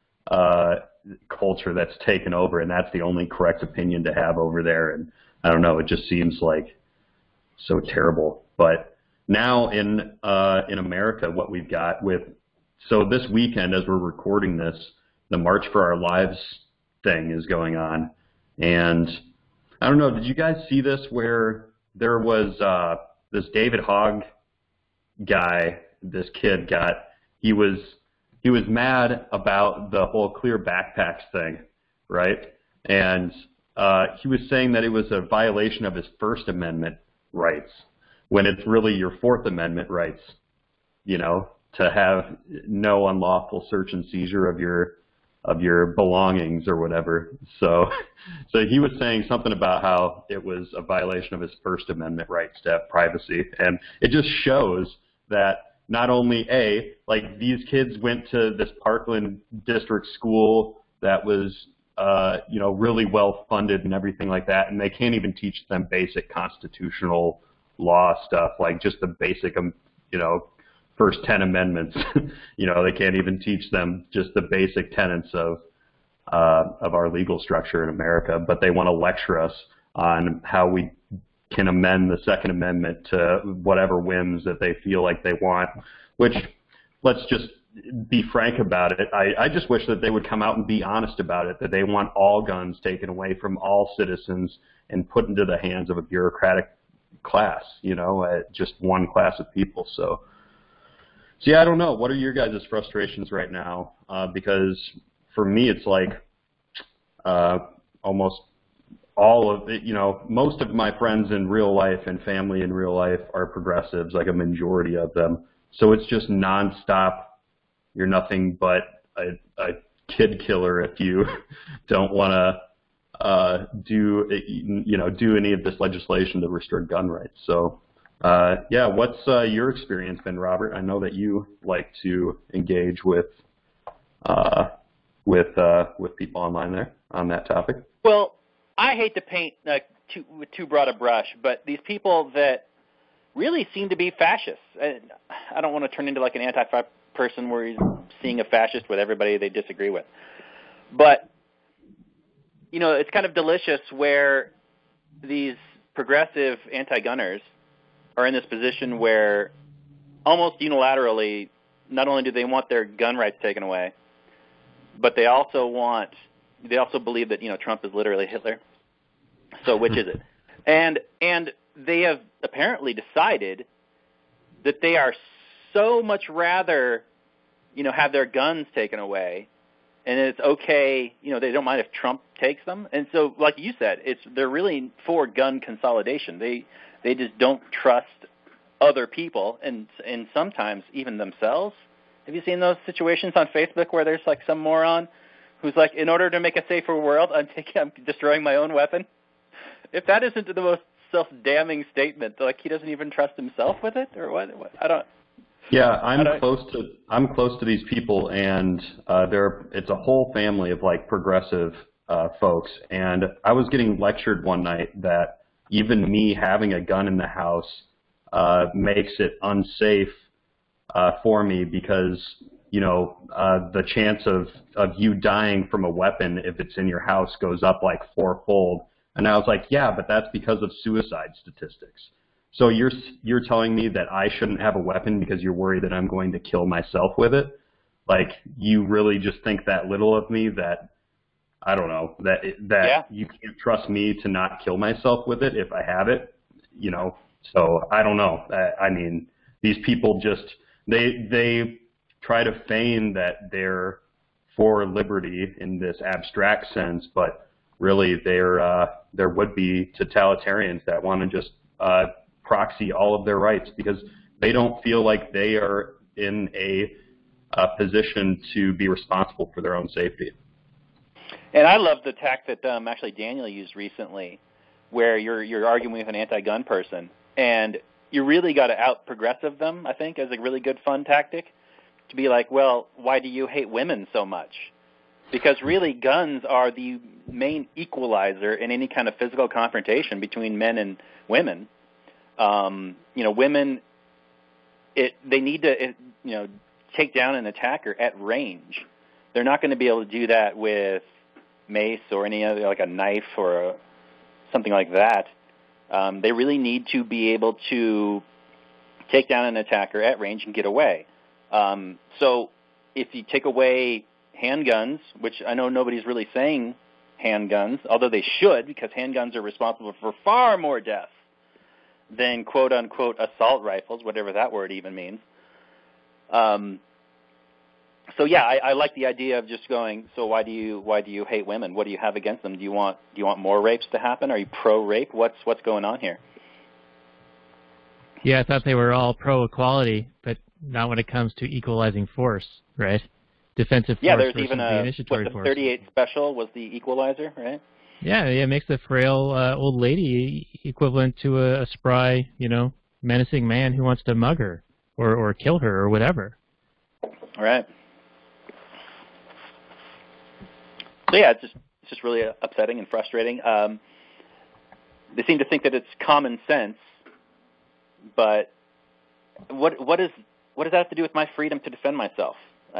culture that's taken over, and that's the only correct opinion to have over there. And I don't know, it just seems like so terrible. But now in America, what we've got so this weekend, as we're recording this, the March for Our Lives thing is going on. And I don't know, did you guys see this where there was this David Hogg guy, this kid he was mad about the whole clear backpacks thing, right? And he was saying that it was a violation of his First Amendment rights, when it's really your Fourth Amendment rights, you know, to have no unlawful search and seizure of your belongings or whatever. So he was saying something about how it was a violation of his First Amendment rights to have privacy. And it just shows that not only, like these kids went to this Parkland district school that was, you know, really well funded and everything like that, and they can't even teach them basic constitutional law stuff, like just the basic, you know, first 10 amendments. You know, they can't even teach them just the basic tenets of our legal structure in America, but they want to lecture us on how we can amend the Second Amendment to whatever whims that they feel like they want, which, let's just be frank about it. I just wish that they would come out and be honest about it, that they want all guns taken away from all citizens and put into the hands of a bureaucratic class, you know, just one class of people. So yeah, I don't know. What are your guys' frustrations right now? Because for me, it's like almost all of it, you know, most of my friends in real life and family in real life are progressives, like a majority of them. So it's just nonstop. You're nothing but a kid killer if you don't want to do any of this legislation to restrict gun rights. So yeah, what's your experience been, Robert? I know that you like to engage with people online there on that topic. Well, I hate to paint with too broad a brush, but these people that really seem to be fascists. I don't want to turn into like an anti-fascist person where he's seeing a fascist with everybody they disagree with. But, you know, it's kind of delicious where these progressive anti-gunners are in this position where almost unilaterally not only do they want their gun rights taken away, but they also believe that, Trump is literally Hitler. So which is it? And they have apparently decided that they are so much rather, have their guns taken away, and it's okay, they don't mind if Trump takes them. And so, like you said, they're really for gun consolidation. They just don't trust other people, and sometimes even themselves. Have you seen those situations on Facebook where there's like some moron who's like, in order to make a safer world, I'm destroying my own weapon? If that isn't the most self-damning statement, like he doesn't even trust himself with it, or what? I don't. Yeah, I'm close to these people, and it's a whole family of like progressive folks. And I was getting lectured one night that even me having a gun in the house makes it unsafe for me because the chance of you dying from a weapon if it's in your house goes up like fourfold. And I was like, yeah, but that's because of suicide statistics. So you're telling me that I shouldn't have a weapon because you're worried that I'm going to kill myself with it? Like, you really just think that little of me that, I don't know, that you can't trust me to not kill myself with it if I have it, So I don't know. I mean, these people just, they try to feign that they're for liberty in this abstract sense, but really they're would-be totalitarians that want to just proxy all of their rights because they don't feel like they are in a position to be responsible for their own safety. And I love the tack that actually Daniel used recently, where you're arguing with an anti-gun person, and you really got to out-progressive them, I think, as a really good fun tactic, to be like, well, why do you hate women so much? Because really guns are the main equalizer in any kind of physical confrontation between men and women. Women, they need to, take down an attacker at range. They're not going to be able to do that with mace or any other, like a knife or something like that. They really need to be able to take down an attacker at range and get away. So if you take away handguns, which I know nobody's really saying handguns, although they should, because handguns are responsible for far more deaths than quote-unquote assault rifles, whatever that word even means. So yeah, I like the idea of just going, so why do you hate women? What do you have against them? Do you want more rapes to happen? Are you pro-rape? What's going on here? Yeah, I thought they were all pro-equality, but not when it comes to equalizing force, right? Defensive force. Yeah, there's versus even the initiatory force. 38 Special was the equalizer, right? Yeah, it makes the frail old lady equivalent to a spry, menacing man who wants to mug her or kill her or whatever. All right. So yeah, it's just really upsetting and frustrating. They seem to think that it's common sense, but what does that have to do with my freedom to defend myself?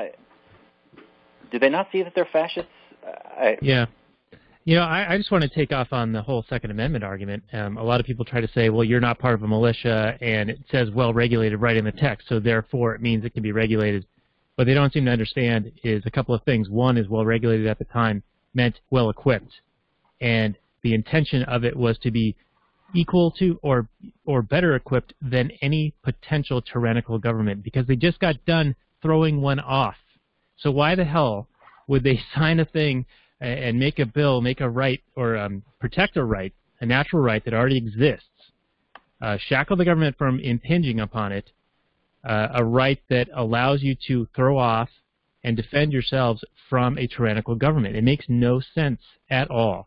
Do they not see that they're fascists? Yeah. I just want to take off on the whole Second Amendment argument. A lot of people try to say, well, you're not part of a militia, and it says well-regulated right in the text, so therefore it means it can be regulated. What they don't seem to understand is a couple of things. One is well-regulated at the time meant well-equipped, and the intention of it was to be equal to or better equipped than any potential tyrannical government, because they just got done throwing one off. So why the hell would they sign a thing and make a bill, make a right, or protect a right, a natural right that already exists, shackle the government from impinging upon it, a right that allows you to throw off and defend yourselves from a tyrannical government? It makes no sense at all.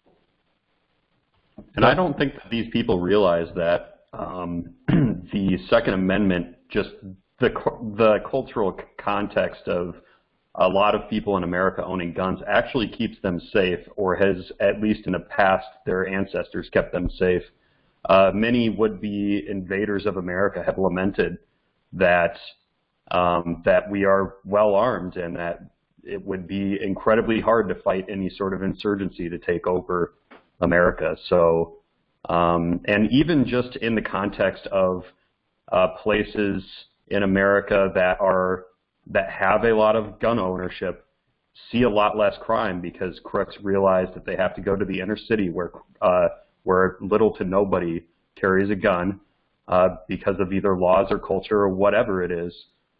And I don't think that these people realize that the Second Amendment, just the cultural context of a lot of people in America owning guns actually keeps them safe, or has, at least in the past, their ancestors kept them safe. Many would-be invaders of America have lamented that we are well armed and that it would be incredibly hard to fight any sort of insurgency to take over America. So, and even just in the context of places in America that have a lot of gun ownership see a lot less crime because crooks realize that they have to go to the inner city where little to nobody carries a gun because of either laws or culture or whatever it is.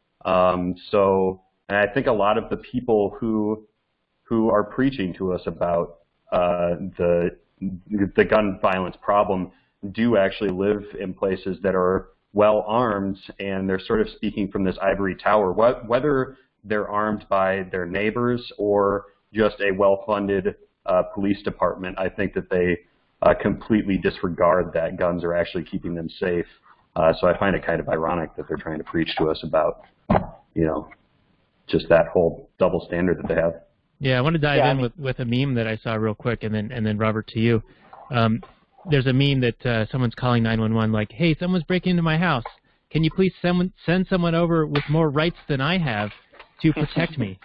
And I think a lot of the people who are preaching to us about the gun violence problem do actually live in places that are well armed, and they're sort of speaking from this ivory tower. Whether they're armed by their neighbors or just a well-funded police department, I think that they completely disregard that guns are actually keeping them safe. So I find it kind of ironic that they're trying to preach to us about, just that whole double standard that they have. Yeah, I want to dive in with a meme that I saw real quick, and then Robert, to you. There's a meme that someone's calling 911 like, "Hey, someone's breaking into my house. Can you please send someone over with more rights than I have to protect me?"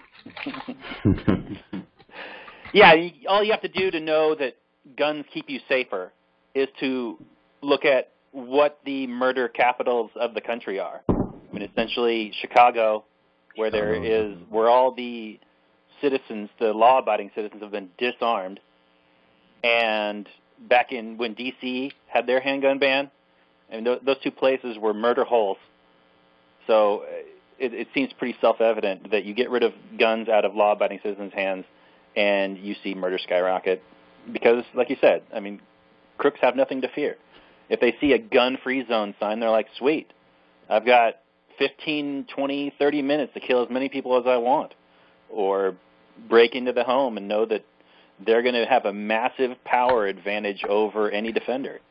Yeah, all you have to do to know that guns keep you safer is to look at what the murder capitals of the country are. I mean, essentially Chicago, where all the citizens, the law-abiding citizens, have been disarmed, and back in when D.C. had their handgun ban, and those two places were murder holes. So it seems pretty self-evident that you get rid of guns out of law-abiding citizens' hands, and you see murder skyrocket. Because, like you said, I mean, crooks have nothing to fear. If they see a gun-free zone sign, they're like, sweet, I've got 15, 20, 30 minutes to kill as many people as I want. Or break into the home and know that they're going to have a massive power advantage over any defender.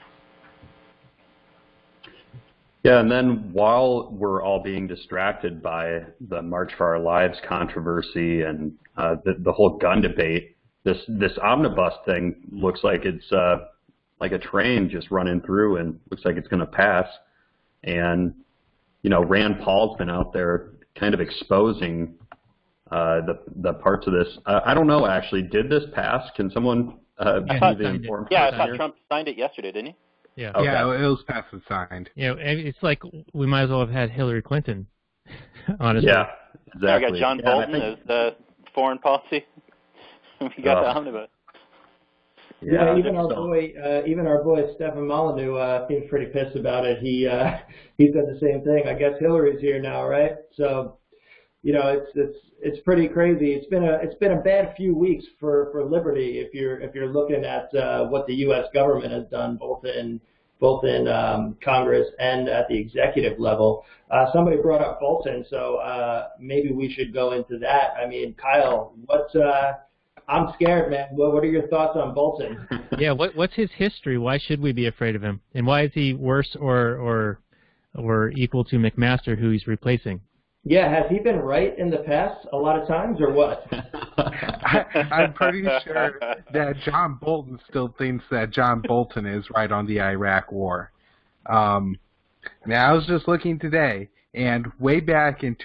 Yeah, and then while we're all being distracted by the March for Our Lives controversy and the whole gun debate, this omnibus thing looks like it's like a train just running through and looks like it's going to pass. And, Rand Paul's been out there kind of exposing the parts of this. I don't know, actually. Did this pass? Can someone be the informed? Yeah, I thought Trump signed it yesterday, didn't he? Yeah. Okay. Yeah, it was passed and signed. It's like we might as well have had Hillary Clinton, honestly. Yeah, exactly. I got John Bolton as the foreign policy. We got the omnibus. Yeah, even our boy Stefan Molyneux seems pretty pissed about it. He said the same thing. I guess Hillary's here now, right? So, it's pretty crazy. It's been a bad few weeks for liberty if you're looking at what the U.S. government has done both in Congress and at the executive level. Somebody brought up Bolton, so maybe we should go into that. I mean, Kyle, I'm scared, man. What are your thoughts on Bolton? Yeah, what's his history? Why should we be afraid of him? And why is he worse or equal to McMaster, who he's replacing? Yeah, has he been right in the past a lot of times, or what? I'm pretty sure that John Bolton still thinks that John Bolton is right on the Iraq War. Now, I was just looking today, and way back in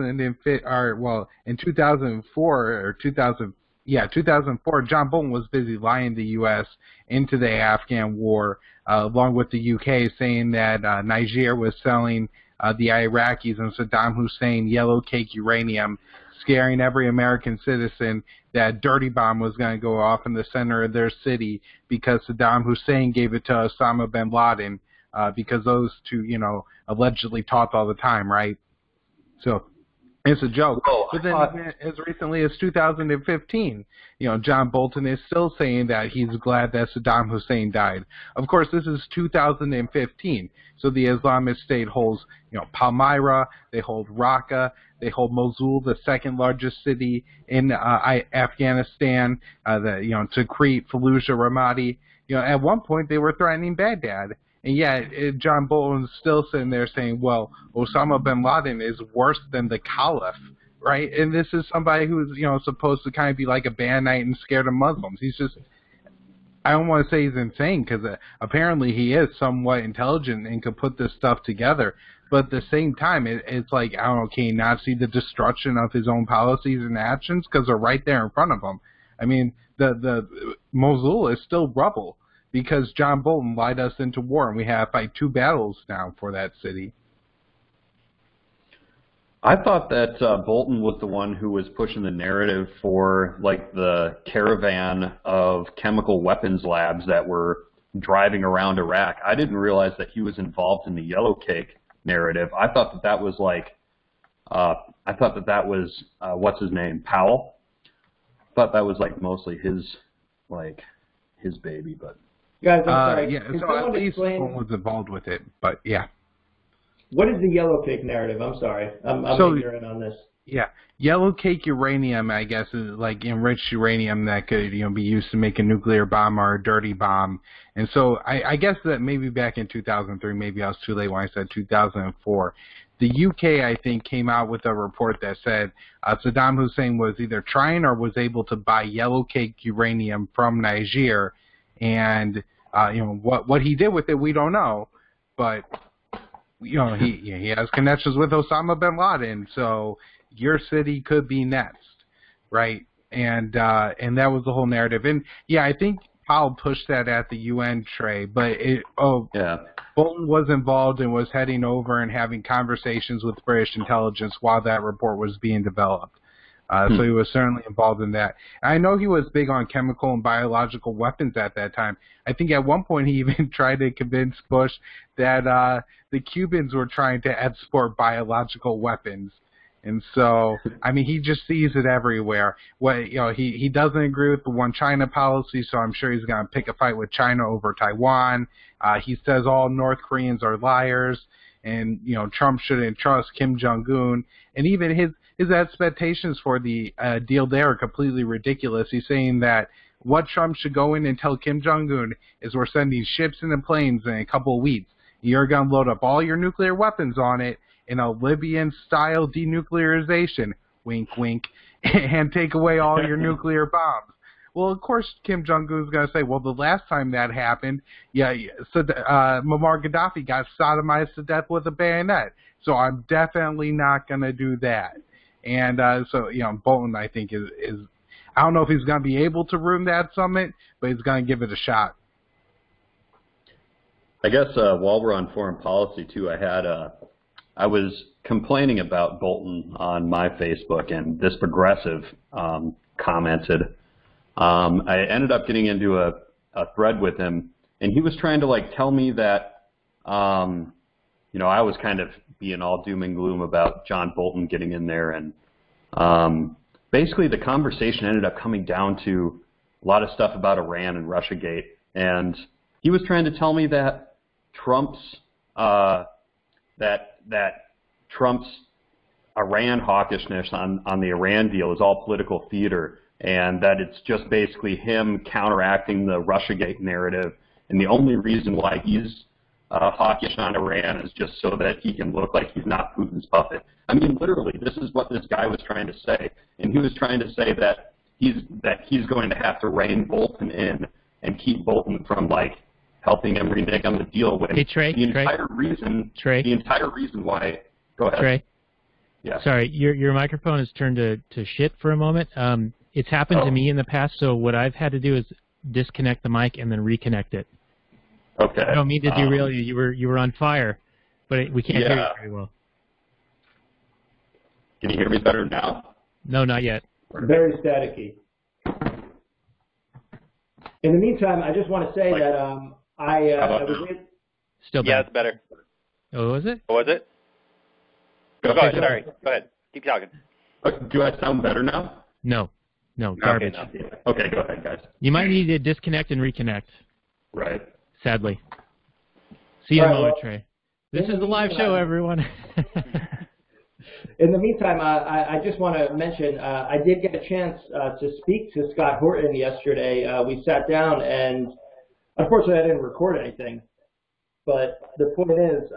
2004, John Bolton was busy lying the U.S. into the Afghan war, along with the U.K., saying that Niger was selling the Iraqis and Saddam Hussein yellow cake uranium, scaring every American citizen that dirty bomb was going to go off in the center of their city because Saddam Hussein gave it to Osama bin Laden, because those two, allegedly talked all the time, right? So it's a joke. But then as recently as 2015, John Bolton is still saying that he's glad that Saddam Hussein died. Of course, this is 2015. So the Islamic State holds, Palmyra, they hold Raqqa, they hold Mosul, the second largest city in Afghanistan, Tikrit, Fallujah, Ramadi. At one point they were threatening Baghdad. And yet, John Bolton's still sitting there saying, well, Osama bin Laden is worse than the Caliph, right? And this is somebody who's, supposed to kind of be like a Bannite and scared of Muslims. He's just, I don't want to say he's insane, because apparently he is somewhat intelligent and can put this stuff together. But at the same time, it's like, I don't know, can he not see the destruction of his own policies and actions? Because they're right there in front of him. I mean, the Mosul is still rubble, because John Bolton lied us into war, and we have to fight 2 battles now for that city. I thought that Bolton was the one who was pushing the narrative for like the caravan of chemical weapons labs that were driving around Iraq. I didn't realize that he was involved in the yellow cake narrative. I thought that that was like, what's his name, Powell. I thought that was like mostly his baby, but. Guys, I'm sorry. Yeah, Can so someone at least explain someone was involved with it, but yeah. what is the yellow cake narrative? I'm sorry. I'm ignorant on this. Yeah, yellow cake uranium, I guess, is like enriched uranium that could, be used to make a nuclear bomb or a dirty bomb. And so I guess that maybe back in 2003, maybe I was too late when I said 2004. The UK, I think, came out with a report that said Saddam Hussein was either trying or was able to buy yellow cake uranium from Niger, and what he did with it, we don't know, but he has connections with Osama bin Laden, so your city could be next, right? And that was the whole narrative. And yeah, I think Powell pushed that at the UN, Trey, but Bolton was involved and was heading over and having conversations with British intelligence while that report was being developed. So he was certainly involved in that. And I know he was big on chemical and biological weapons at that time. I think at one point he even tried to convince Bush that the Cubans were trying to export biological weapons. And so, I mean, he just sees it everywhere. He doesn't agree with the one China policy, so I'm sure he's going to pick a fight with China over Taiwan. He says all North Koreans are liars, and Trump shouldn't trust Kim Jong-un. And even his expectations for the deal there are completely ridiculous. He's saying that what Trump should go in and tell Kim Jong-un is we're sending ships and planes in a couple of weeks. You're going to load up all your nuclear weapons on it in a Libyan-style denuclearization, wink, wink, and take away all your nuclear bombs. Well, of course, Kim Jong-un's going to say, well, the last time that happened, Muammar Gaddafi got sodomized to death with a bayonet, so I'm definitely not going to do that. And Bolton, I think, is I don't know if he's going to be able to ruin that summit, but he's going to give it a shot. I guess while we're on foreign policy, too, I was complaining about Bolton on my Facebook, and this progressive commented. I ended up getting into a thread with him, and he was trying to tell me that I was kind of being all doom and gloom about John Bolton getting in there, and basically the conversation ended up coming down to a lot of stuff about Iran and Russiagate, and he was trying to tell me that Trump's Trump's Iran hawkishness on the Iran deal is all political theater, and that it's just basically him counteracting the Russiagate narrative, and the only reason why he's hawkish on Iran is just so that he can look like he's not Putin's puppet. I mean, literally, this is what this guy was trying to say, and he was trying to say that he's going to have to rein Bolton in and keep Bolton from helping him renege on the deal. When hey, Trey, the entire reason why. Go ahead. Trey. Yeah. Sorry, your microphone is turned to shit for a moment. It's happened to me in the past, so what I've had to do is disconnect the mic and then reconnect it. Okay. I don't mean to derail you. You were on fire, but we can't hear you very well. Can you hear me better now? No, not yet. Very staticky. In the meantime, I just want to say that I was in. Still bad. Yeah, it's better. Oh, was it? Was it? Go ahead. Sorry. Go ahead. Keep talking. Do I sound better now? No, garbage. Okay, go ahead, guys. You might need to disconnect and reconnect. Right. Sadly. See you in a moment, well, Trey. This is the live show, everyone. In the meantime, I just want to mention I did get a chance to speak to Scott Horton yesterday. We sat down, and unfortunately, I didn't record anything. But the point is,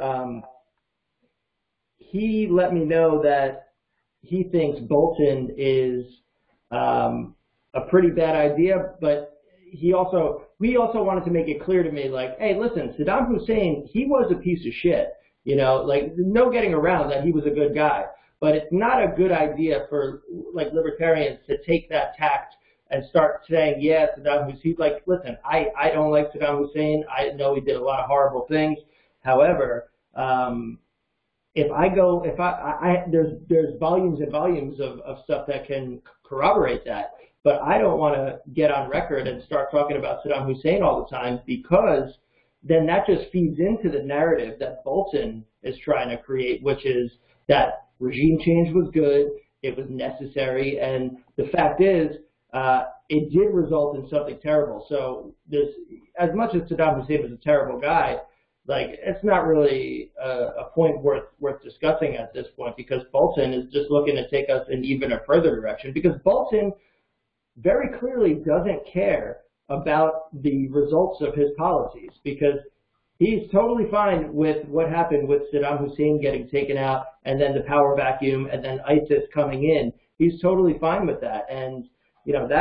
he let me know that he thinks Bolton is a pretty bad idea, but we also wanted to make it clear to me, hey, listen, Saddam Hussein, he was a piece of shit. No getting around that he was a good guy. But it's not a good idea for libertarians to take that tact and start saying, yeah, Saddam Hussein. Listen, I don't like Saddam Hussein. I know he did a lot of horrible things. However, if there's volumes and volumes of stuff that can corroborate that, but I don't want to get on record and start talking about Saddam Hussein all the time, because then that just feeds into the narrative that Bolton is trying to create, which is that regime change was good, it was necessary, and the fact is, it did result in something terrible. So as much as Saddam Hussein was a terrible guy, like, it's not really a point worth discussing at this point, because Bolton is just looking to take us in even a further direction, because Bolton very clearly doesn't care about the results of his policies, because he's totally fine with what happened with Saddam Hussein getting taken out and then the power vacuum and then ISIS coming in. He's totally fine with that. And, you know,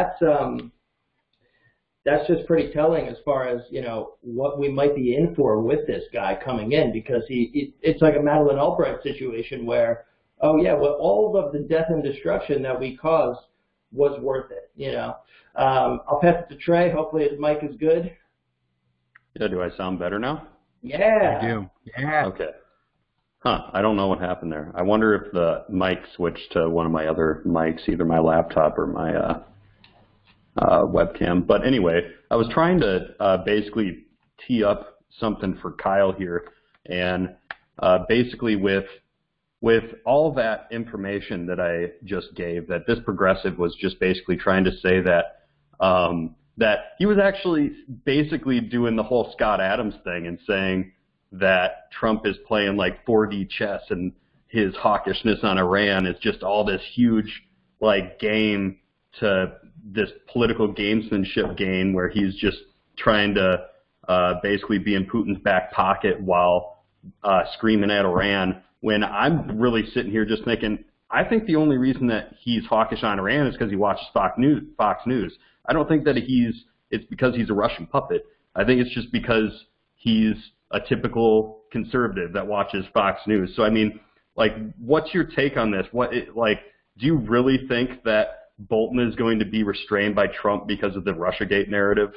that's just pretty telling as far as, you know, what we might be in for with this guy coming in, because it's like a Madeleine Albright situation where, oh yeah, well, all of the death and destruction that we caused was worth it, you know. I'll pass it to Trey. Hopefully his mic is good. Yeah, do I sound better now? Yeah. You do. Yeah. Okay. I don't know what happened there. I wonder if the mic switched to one of my other mics, either my laptop or my webcam. But anyway, I was trying to basically tee up something for Kyle here, and basically with all that information that I just gave, that this progressive was just basically trying to say that that he was actually basically doing the whole Scott Adams thing and saying that Trump is playing like 4D chess, and his hawkishness on Iran is just all this huge like game to this political gamesmanship game where he's just trying to basically be in Putin's back pocket while screaming at Iran, when I'm really sitting here just thinking, I think the only reason that he's hawkish on Iran is because he watches Fox News. I don't think that it's because he's a Russian puppet. I think it's just because he's a typical conservative that watches Fox News. So, I mean, like, what's your take on this? Do you really think that Bolton is going to be restrained by Trump because of the Russiagate narrative?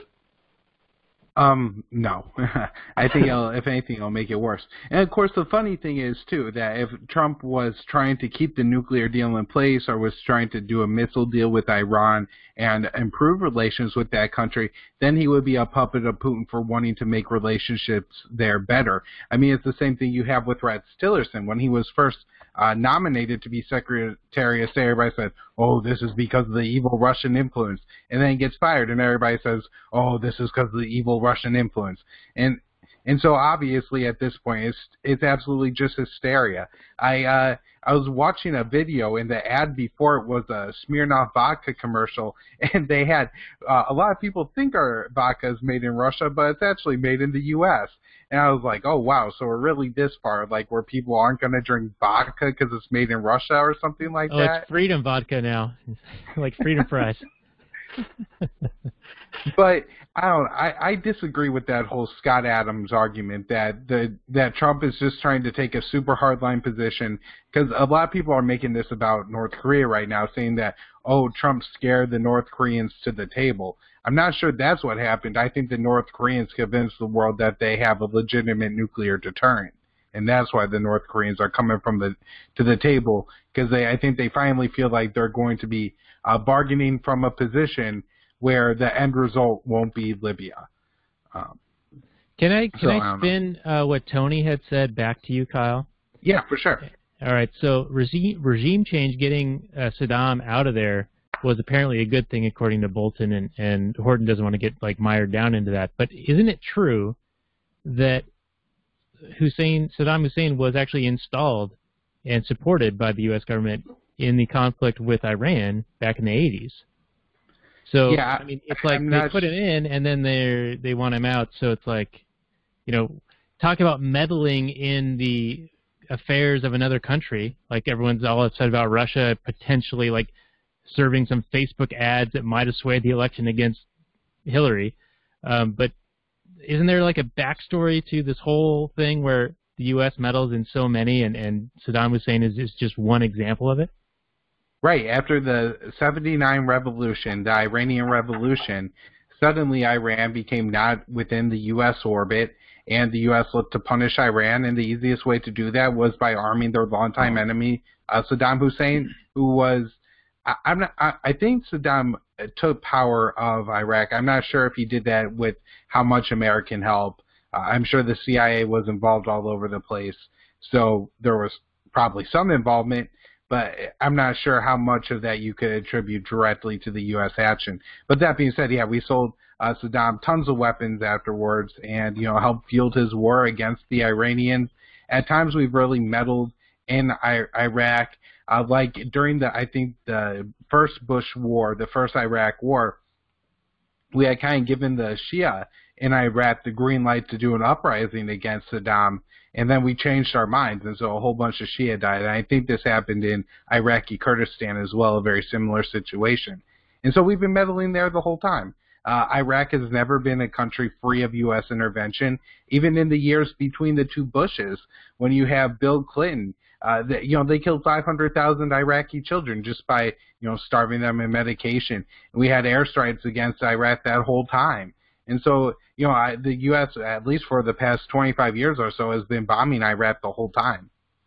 No. I think if anything, it'll make it worse. And of course, the funny thing is too that if Trump was trying to keep the nuclear deal in place, or was trying to do a missile deal with Iran and improve relations with that country, then he would be a puppet of Putin for wanting to make relationships there better. I mean, it's the same thing you have with Rex Tillerson. When he was first nominated to be Secretary of State, everybody said, oh, this is because of the evil Russian influence. And then he gets fired, and everybody says, oh, this is because of the evil Russian influence. And so obviously at this point, it's absolutely just hysteria. I was watching a video, and the ad before it was a Smirnoff vodka commercial, and they had a lot of people think our vodka is made in Russia, but it's actually made in the U.S. And I was like, oh, wow, so we're really this far, like where people aren't going to drink vodka because it's made in Russia or something like that? Oh, it's Freedom Vodka now, like Freedom Fries. But I disagree with that whole Scott Adams argument that Trump is just trying to take a super hardline position, because a lot of people are making this about North Korea right now, saying that, oh, Trump scared the North Koreans to the table. I'm not sure that's what happened. I think the North Koreans convinced the world that they have a legitimate nuclear deterrent, and that's why the North Koreans are coming to the table, because I think they finally feel like they're going to be bargaining from a position where the end result won't be Libya. Can I spin what Tony had said back to you, Kyle? Yeah, for sure. All right. So regime change, getting Saddam out of there, was apparently a good thing according to Bolton, and Horton doesn't want to get like mired down into that. But isn't it true that Saddam Hussein was actually installed and supported by the U.S. government in the conflict with Iran back in the 80s? So, yeah, I mean, it's like they put it in, and then they want him out. So it's like, you know, talk about meddling in the affairs of another country. Like, everyone's all upset about Russia potentially, like, serving some Facebook ads that might have swayed the election against Hillary. But isn't there, like, a backstory to this whole thing where the U.S. meddles in so many, and Saddam Hussein is just one example of it? Right. After the 79 revolution, the Iranian Revolution, suddenly Iran became not within the U.S. orbit, and the U.S. looked to punish Iran, and the easiest way to do that was by arming their longtime enemy, Saddam Hussein, who was, I think Saddam took power of Iraq. I'm not sure if he did that with how much American help. I'm sure the CIA was involved all over the place, so there was probably some involvement, but I'm not sure how much of that you could attribute directly to the U.S. action. But that being said, yeah, we sold Saddam tons of weapons afterwards and, helped field his war against the Iranians. At times we've really meddled in Iraq, like during the first Bush war, the first Iraq war, we had kind of given the Shia in Iraq the green light to do an uprising against Saddam, and then we changed our minds, and so a whole bunch of Shia died. And I think this happened in Iraqi Kurdistan as well, a very similar situation. And so we've been meddling there the whole time. Iraq has never been a country free of U.S. intervention, even in the years between the two Bushes, when you have Bill Clinton. They killed 500,000 Iraqi children just by, starving them in medication. And we had airstrikes against Iraq that whole time. And so, the U.S., at least for the past 25 years or so, has been bombing Iraq the whole time.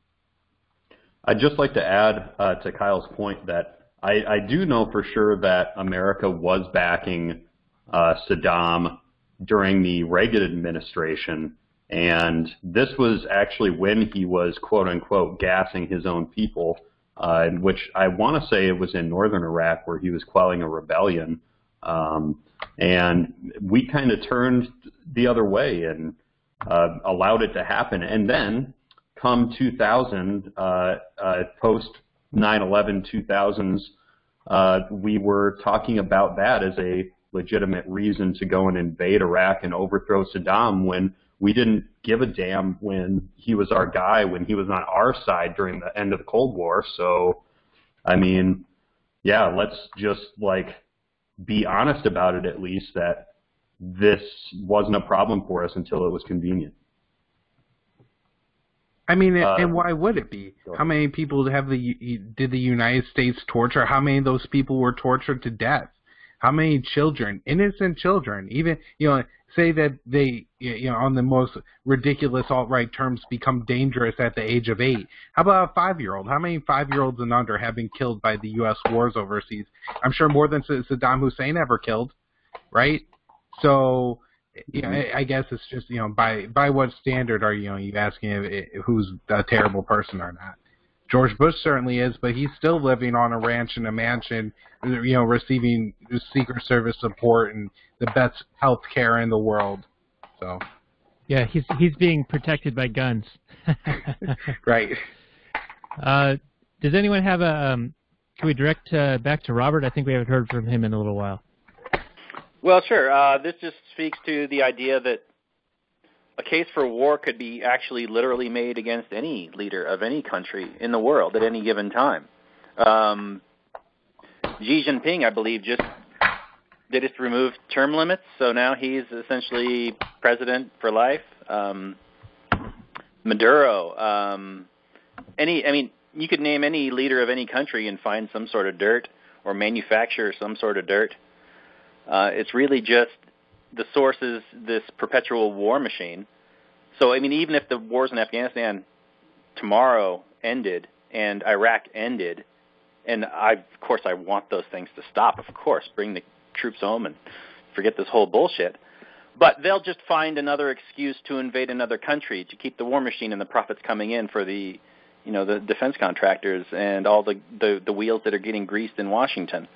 I'd just like to add to Kyle's point that I do know for sure that America was backing Saddam during the Reagan administration, and this was actually when he was, quote-unquote, gassing his own people, in which I want to say it was in northern Iraq where he was quelling a rebellion. And we kind of turned the other way and allowed it to happen. And then come 2000, post 9/11 2000s, we were talking about that as a legitimate reason to go and invade Iraq and overthrow Saddam when we didn't give a damn when he was our guy, when he was on our side during the end of the Cold War. So, I mean, yeah, let's just be honest about it at least, that this wasn't a problem for us until it was convenient. I mean, and why would it be? How many people did the United States torture? How many of those people were tortured to death? How many children, innocent children, even, say that they, on the most ridiculous alt-right terms, become dangerous at the age of 8. How about a 5-year-old? How many 5-year-olds and under have been killed by the U.S. wars overseas? I'm sure more than Saddam Hussein ever killed, right? So, I guess it's just, by what standard are you asking who's a terrible person or not? George Bush certainly is, but he's still living on a ranch in a mansion, receiving Secret Service support and the best health care in the world. So, yeah, he's being protected by guns. Right. Does anyone have can we direct back to Robert? I think we haven't heard from him in a little while. Well, sure. This just speaks to the idea that a case for war could be actually literally made against any leader of any country in the world at any given time. Xi Jinping, I believe, they just removed term limits, so now he's essentially president for life. Maduro, you could name any leader of any country and find some sort of dirt or manufacture some sort of dirt. It's really just the source is this perpetual war machine. So, even if the wars in Afghanistan tomorrow ended and Iraq ended, and of course I want those things to stop, of course, bring the troops home and forget this whole bullshit. But they'll just find another excuse to invade another country to keep the war machine and the profits coming in for the defense contractors and all the wheels that are getting greased in Washington.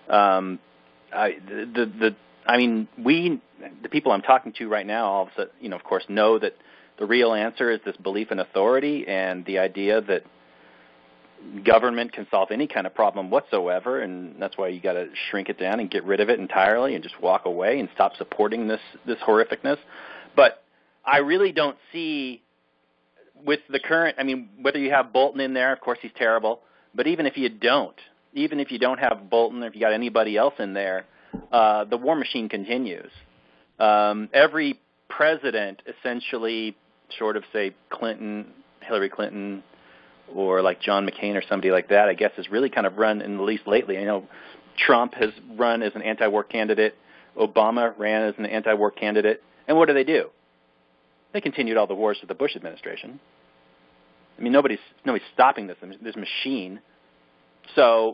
The people I'm talking to right now, all of a sudden, of course, know that the real answer is this belief in authority and the idea that government can solve any kind of problem whatsoever, and that's why you got to shrink it down and get rid of it entirely and just walk away and stop supporting this horrificness. But I really don't see with the current, whether you have Bolton in there, of course he's terrible, but even if you don't have Bolton, or if you got anybody else in there, the war machine continues. Every president, essentially, short of, say, Hillary Clinton, or like John McCain or somebody like that, I guess, has really kind of run, in the least lately. I know Trump has run as an anti-war candidate. Obama ran as an anti-war candidate. And what do? They continued all the wars with the Bush administration. I mean, nobody's stopping this machine. So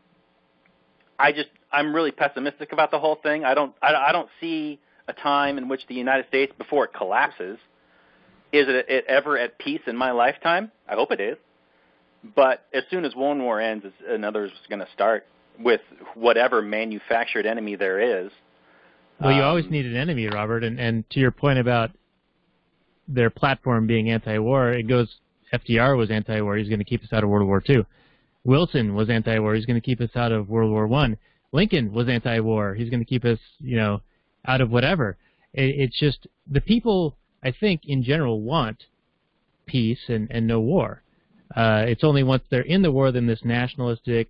I'm really pessimistic about the whole thing. I don't see a time in which the United States, before it collapses, is it ever at peace in my lifetime? I hope it is. But as soon as one war ends, another's going to start with whatever manufactured enemy there is. Well, you always need an enemy, Robert. And to your point about their platform being anti-war, it goes, FDR was anti-war. He's going to keep us out of World War II. Wilson was anti-war. He's going to keep us out of World War I. Lincoln was anti-war. He's going to keep us, out of whatever. It's just the people, I think, in general, want peace and no war. It's only once they're in the war then this nationalistic,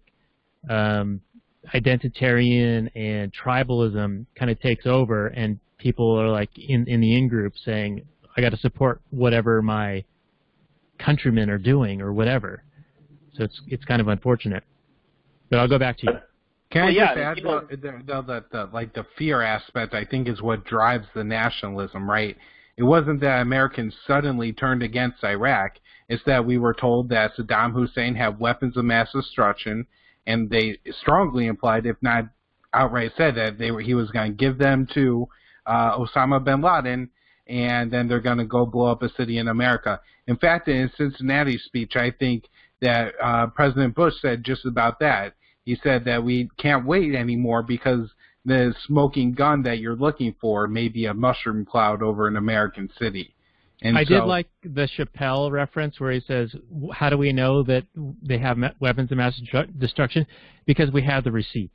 identitarian, and tribalism kind of takes over, and people are like in the in-group saying, I got to support whatever my countrymen are doing or whatever. So it's kind of unfortunate. But I'll go back to you. Can I just add that the fear aspect, I think, is what drives the nationalism, right? It wasn't that Americans suddenly turned against Iraq. It's that we were told that Saddam Hussein had weapons of mass destruction, and they strongly implied, if not outright said, that he was going to give them to Osama bin Laden, and then they're going to go blow up a city in America. In fact, in his Cincinnati speech, I think that President Bush said just about that. He said that we can't wait anymore because the smoking gun that you're looking for may be a mushroom cloud over an American city. And I did like the Chappelle reference where he says, how do we know that they have weapons of mass destruction? Because we have the receipt.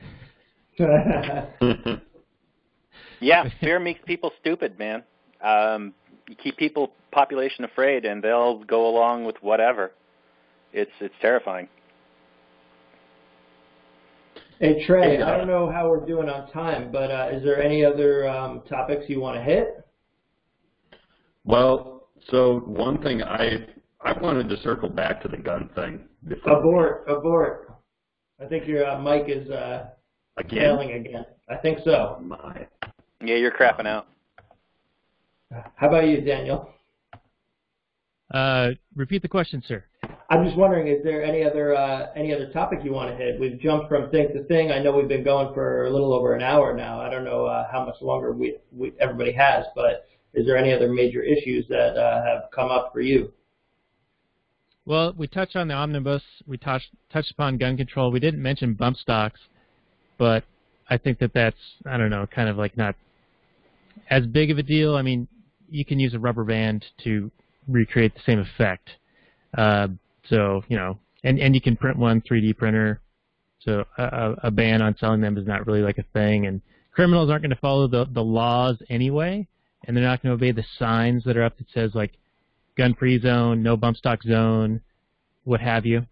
Yeah, fear makes people stupid, man. You keep population afraid, and they'll go along with whatever. It's terrifying. Hey, Trey, I don't know how we're doing on time, but is there any other topics you want to hit? Well, so one thing I wanted to circle back to the gun thing. Abort. I think your mic is failing again. I think so. Yeah, you're crapping out. How about you, Daniel? Repeat the question, sir. I'm just wondering, is there any other topic you want to hit? We've jumped from thing to thing. I know we've been going for a little over an hour now. I don't know how much longer everybody has, but is there any other major issues that have come up for you? Well, we touched on the omnibus. We touched upon gun control. We didn't mention bump stocks, but I think that's, I don't know, kind of like not as big of a deal. I mean, you can use a rubber band to recreate the same effect. So, and you can print one 3D printer. So a ban on selling them is not really like a thing. And criminals aren't going to follow the laws anyway, and they're not going to obey the signs that are up that says like gun-free zone, no bump stock zone, what have you.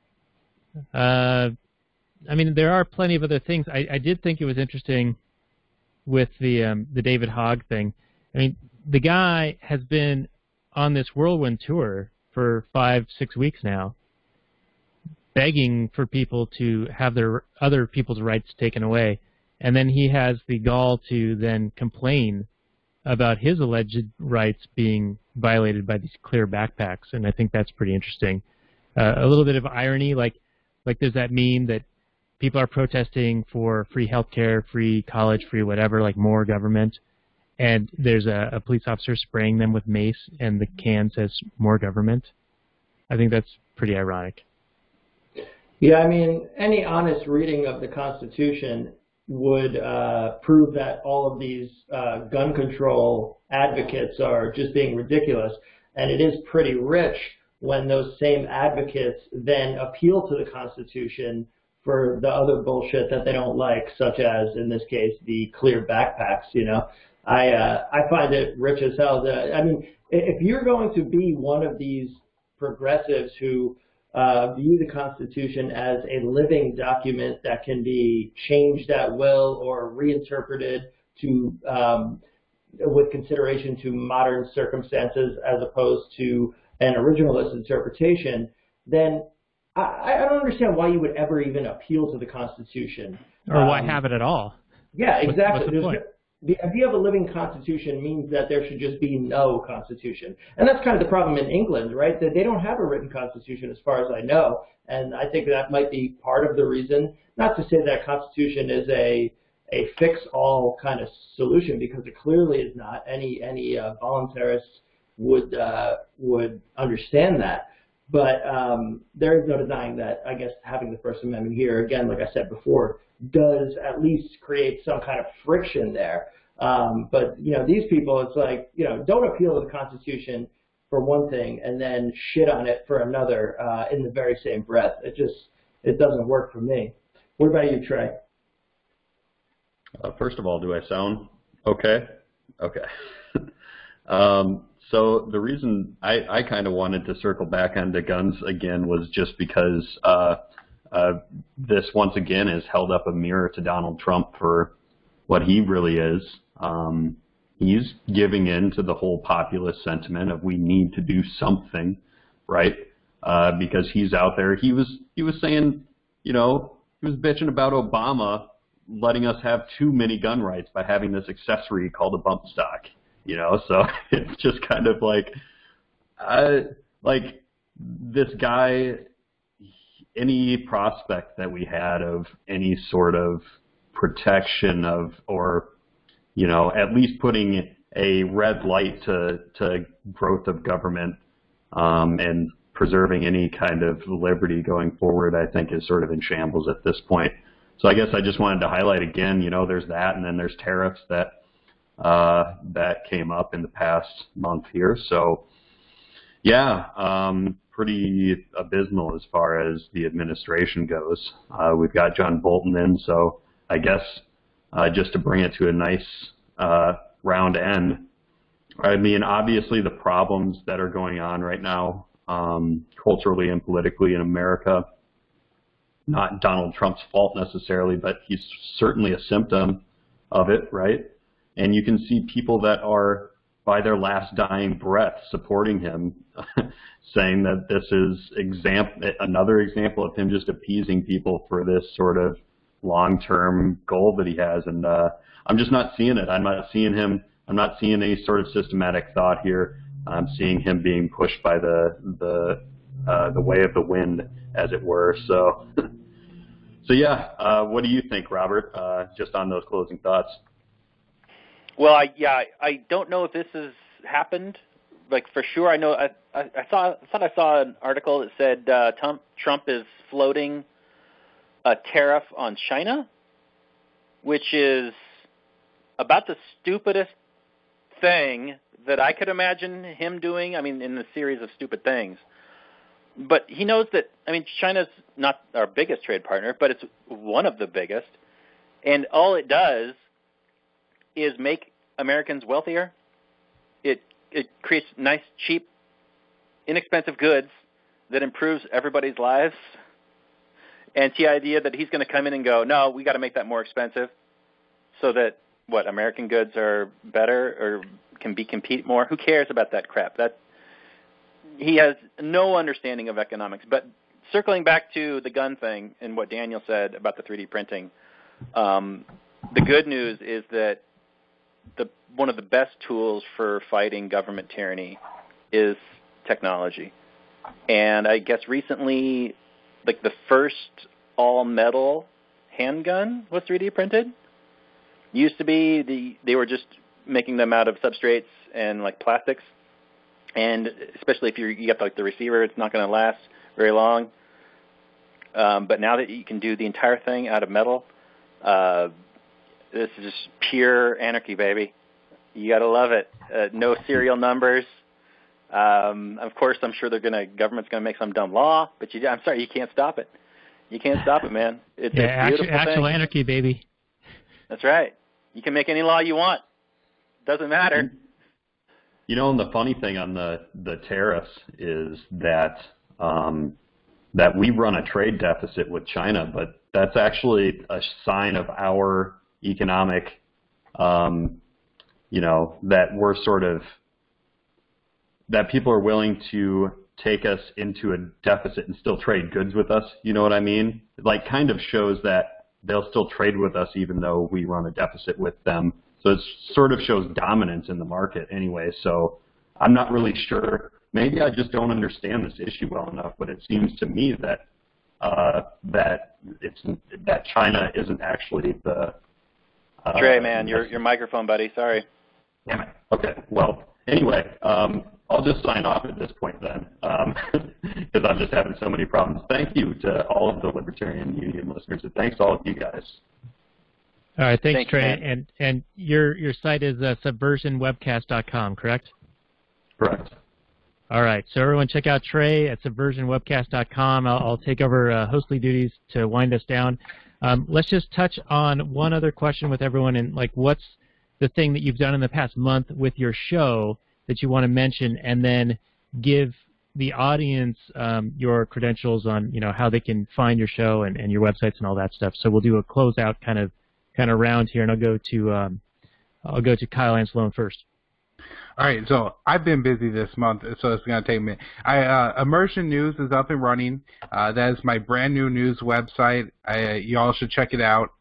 I mean, there are plenty of other things. I did think it was interesting with the David Hogg thing. I mean, the guy has been on this whirlwind tour for 5-6 weeks now, begging for people to have their other people's rights taken away, and then he has the gall to then complain about his alleged rights being violated by these clear backpacks, and I think that's pretty interesting. A little bit of irony, like there's that meme that people are protesting for free healthcare, free college, free whatever, like more government, and there's a police officer spraying them with mace, and the can says more government. I think that's pretty ironic. Yeah, I mean, any honest reading of the Constitution would prove that all of these gun control advocates are just being ridiculous. And it is pretty rich when those same advocates then appeal to the Constitution for the other bullshit that they don't like, such as, in this case, the clear backpacks, I find it rich as hell. I mean, if you're going to be one of these progressives who view the Constitution as a living document that can be changed at will or reinterpreted to with consideration to modern circumstances as opposed to an originalist interpretation, then I don't understand why you would ever even appeal to the Constitution. Or why have it at all. Yeah, exactly. What's the point? the idea of a living constitution means that there should just be no constitution. And that's kind of the problem in England, right? That they don't have a written constitution as far as I know. And I think that might be part of the reason, not to say that constitution is a fix-all kind of solution, because it clearly is not. Any voluntarist would understand that. But there is no denying that, I guess, having the First Amendment here, again, like I said before, does at least create some kind of friction there. But, these people, it's like, don't appeal to the Constitution for one thing and then shit on it for another in the very same breath. It doesn't work for me. What about you, Trey? First of all, do I sound okay? Okay. So the reason I kind of wanted to circle back onto guns again was just because this once again has held up a mirror to Donald Trump for what he really is. He's giving in to the whole populist sentiment of we need to do something, right? Because he's out there. He was saying, he was bitching about Obama letting us have too many gun rights by having this accessory called a bump stock. So it's just kind of like this guy, any prospect that we had of any sort of protection of, or, at least putting a red light to growth of government and preserving any kind of liberty going forward, I think is sort of in shambles at this point. So I guess I just wanted to highlight again, there's that, and then there's tariffs that came up in the past month here. So, yeah, pretty abysmal as far as the administration goes. We've got John Bolton in, so I guess just to bring it to a nice round end, I mean, obviously the problems that are going on right now culturally and politically in America, not Donald Trump's fault necessarily, but he's certainly a symptom of it, right? And you can see people that are, by their last dying breath, supporting him, saying that this is another example of him just appeasing people for this sort of long-term goal that he has. And I'm just not seeing it. I'm not seeing any sort of systematic thought here. I'm seeing him being pushed by the way of the wind, as it were. So, yeah. What do you think, Robert? Just on those closing thoughts. Well, I don't know if this has happened. Like, for sure, I know. I thought I saw an article that said Trump is floating a tariff on China, which is about the stupidest thing that I could imagine him doing. I mean, in the series of stupid things. But he knows that, China's not our biggest trade partner, but it's one of the biggest. And all it does is make Americans wealthier. It creates nice, cheap, inexpensive goods that improves everybody's lives. And the idea that he's going to come in and go, no, we got to make that more expensive so that, American goods are better or can compete more? Who cares about that crap? He has no understanding of economics. But circling back to the gun thing and what Daniel said about the 3D printing, the good news is that one of the best tools for fighting government tyranny is technology. And I guess recently, like the first all-metal handgun was 3D printed. Used to be they were just making them out of substrates and like plastics. And especially if you get like the receiver, it's not going to last very long. But now that you can do the entire thing out of metal, this is just pure anarchy, baby. You got to love it. No serial numbers. Of course, I'm sure government's going to make some dumb law, but I'm sorry, you can't stop it. You can't stop it, man. It's a beautiful actual thing. Anarchy, baby. That's right. You can make any law you want. Doesn't matter. And the funny thing on the tariffs is that that we run a trade deficit with China, but that's actually a sign of our economic, that we're sort of, that people are willing to take us into a deficit and still trade goods with us. You know what I mean? It kind of shows that they'll still trade with us even though we run a deficit with them So it sort of shows dominance in the market anyway. So I'm not really sure. Maybe I just don't understand this issue well enough, but it seems to me that that China isn't actually the. Trey, man, your microphone, buddy. Sorry. Damn it. Okay. Well, anyway, I'll just sign off at this point then, because I'm just having so many problems. Thank you to all of the Libertarian Union listeners, and thanks to all of you guys. All right, thanks Trey. Man. And your site is subversionwebcast.com, correct? Correct. All right, so everyone check out Trey at subversionwebcast.com. I'll take over hostly duties to wind us down. Let's just touch on one other question with everyone, and like, what's the thing that you've done in the past month with your show that you want to mention, and then give the audience your credentials on, how they can find your show and your websites and all that stuff. So we'll do a closeout kind of round here, and I'll go to Kyle Anselone first. All right, so I've been busy this month, so it's going to take a minute. Immersion News is up and running. That is my brand new news website. You all should check it out.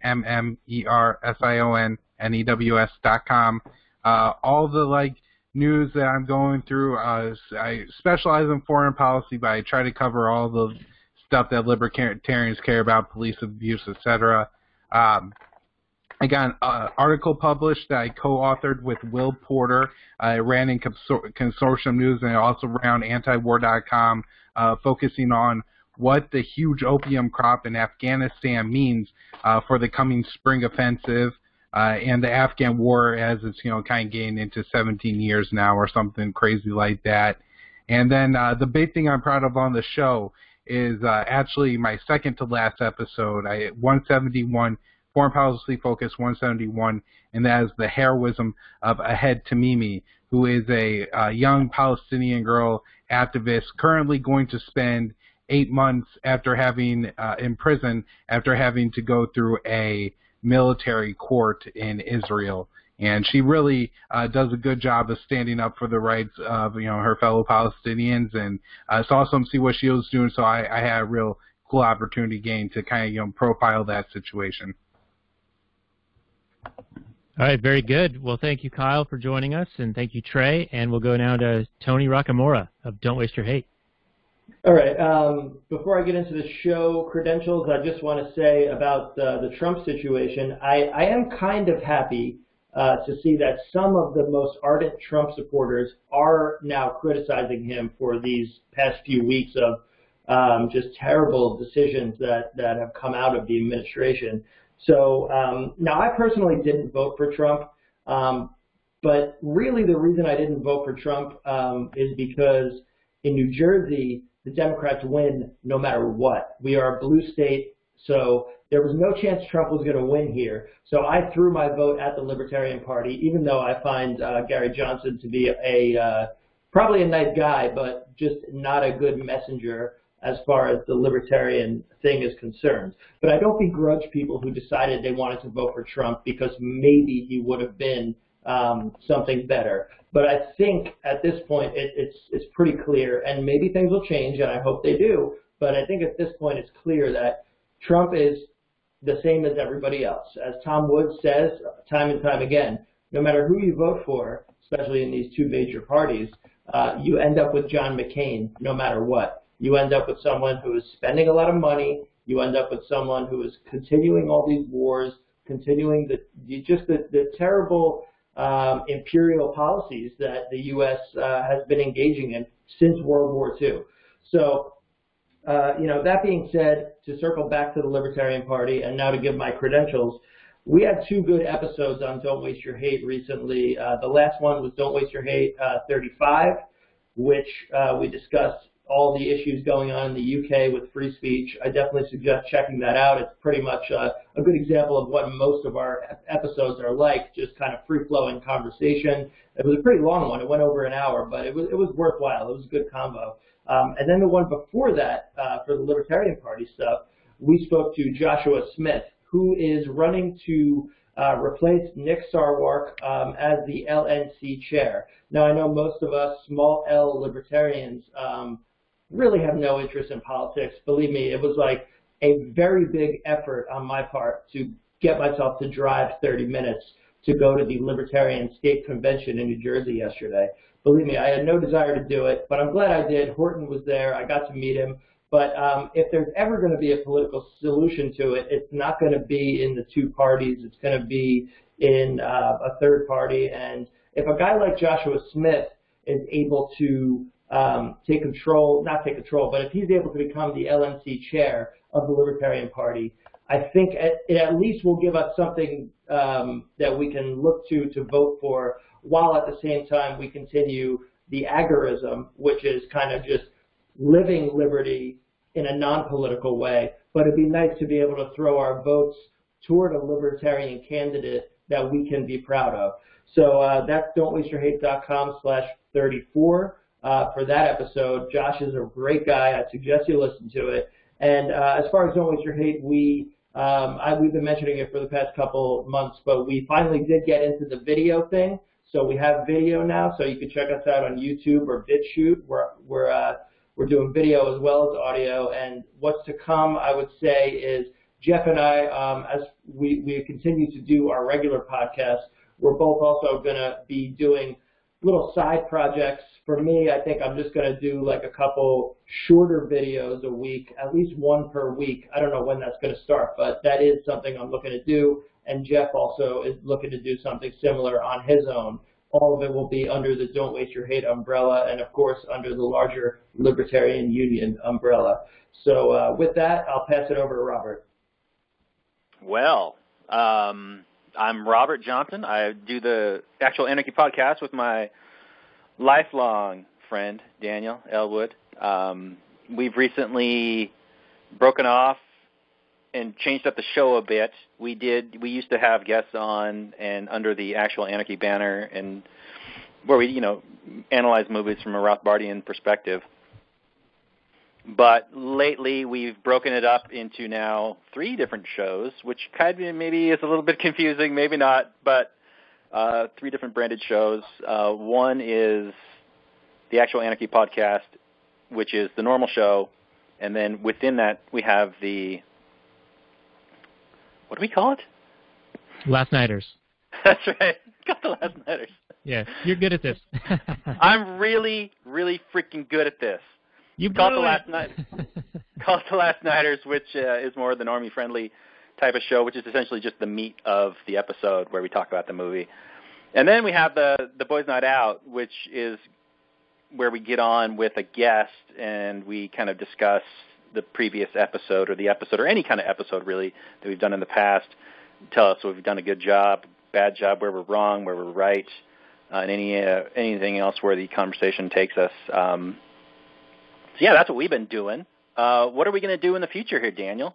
IMMERSIONNEWS.com. All the news that I'm going through. I specialize in foreign policy, but I try to cover all the stuff that libertarians care about, police abuse, etc. I got an article published that I co-authored with Will Porter. I ran in Consortium News, and I also ran antiwar.com, focusing on what the huge opium crop in Afghanistan means for the coming spring offensive and the Afghan war, as it's kind of getting into 17 years now or something crazy like that. And then the big thing I'm proud of on the show is actually my second to last episode, 171. Foreign Policy Focus 171, and that is the heroism of Ahed Tamimi, who is a young Palestinian girl activist currently going to spend 8 months after having in prison after having to go through a military court in Israel. And she really does a good job of standing up for the rights of her fellow Palestinians, and it's awesome to see what she was doing. So I had a real cool opportunity gain to kind of profile that situation. All right, very good. Well, thank you, Kyle, for joining us, and thank you, Trey. And we'll go now to Tony Rockamora of Don't Waste Your Hate. All right. Before I get into the show credentials, I just want to say about the Trump situation. I am kind of happy to see that some of the most ardent Trump supporters are now criticizing him for these past few weeks of just terrible decisions that have come out of the administration. So now I personally didn't vote for Trump, but really the reason I didn't vote for Trump is because in New Jersey, the Democrats win no matter what. We are a blue state, so there was no chance Trump was going to win here. So I threw my vote at the Libertarian Party, even though I find Gary Johnson to be probably a nice guy, but just not a good messenger as far as the libertarian thing is concerned. But I don't begrudge people who decided they wanted to vote for Trump because maybe he would have been something better. But I think at this point it's pretty clear, and maybe things will change, and I hope they do, but I think at this point it's clear that Trump is the same as everybody else. As Tom Woods says time and time again, no matter who you vote for, especially in these two major parties, you end up with John McCain no matter what. You end up with someone who is spending a lot of money. You end up with someone who is continuing all these wars, continuing the terrible imperial policies that the U.S. Has been engaging in since World War II. So, that being said, to circle back to the Libertarian Party and now to give my credentials, we had two good episodes on Don't Waste Your Hate recently. The last one was Don't Waste Your Hate 35, which we discussed all the issues going on in the UK with free speech. I definitely suggest checking that out. It's pretty much a good example of what most of our episodes are like, just kind of free-flowing conversation. It was a pretty long one. It went over an hour, but it was worthwhile. It was a good combo. And then the one before that, for the Libertarian Party stuff, we spoke to Joshua Smith, who is running to replace Nick Sarwark as the LNC chair. Now, I know most of us small L libertarians really have no interest in politics. Believe me, it was like a very big effort on my part to get myself to drive 30 minutes to go to the Libertarian State Convention in New Jersey yesterday. Believe me, I had no desire to do it, but I'm glad I did. Horton was there. I got to meet him. But if there's ever going to be a political solution to it, it's not going to be in the two parties. It's going to be in a third party. And if a guy like Joshua Smith is able to not take control, but if he's able to become the LNC chair of the Libertarian Party, I think it at least will give us something that we can look to vote for, while at the same time we continue the agorism, which is kind of just living liberty in a non-political way. But it'd be nice to be able to throw our votes toward a libertarian candidate that we can be proud of. So that's don'twasteyourhate.com/34 for that episode. Josh is a great guy. I suggest you listen to it. And as far as Don't Waste Your Hate, we've been mentioning it for the past couple months, but we finally did get into the video thing. So we have video now, so you can check us out on YouTube or BitChute. We're doing video as well as audio. And what's to come, I would say, is Jeff and I, as we continue to do our regular podcasts, we're both also going to be doing little side projects. For me, I think I'm just going to do like a couple shorter videos a week, at least one per week. I don't know when that's going to start, but that is something I'm looking to do. And Jeff also is looking to do something similar on his own. All of it will be under the Don't Waste Your Hate umbrella, and of course under the larger Libertarian Union umbrella. So with that, I'll pass it over to Robert. Well, I'm Robert Johnson. I do the Actual Anarchy podcast with my lifelong friend, Daniel Elwood. We've recently broken off and changed up the show a bit. We used to have guests on and under the Actual Anarchy banner, and where we, analyze movies from a Rothbardian perspective. But lately we've broken it up into now 3 different shows, which kind of maybe is a little bit confusing, maybe not, but 3 different branded shows. One is the Actual Anarchy podcast, which is the normal show, and then within that we have the, what do we call it? Last Nighters. That's right. Got the Last Nighters. Yeah, you're good at this. I'm really, really freaking good at this. Call it the Last Nighters, which is more the normie-friendly type of show, which is essentially just the meat of the episode where we talk about the movie. And then we have the Boys Night Out, which is where we get on with a guest and we kind of discuss the previous episode or the episode or any kind of episode, really, that we've done in the past. Tell us if we've done a good job, bad job, where we're wrong, where we're right, and anything else where the conversation takes us. So, yeah, that's what we've been doing. What are we going to do in the future here, Daniel?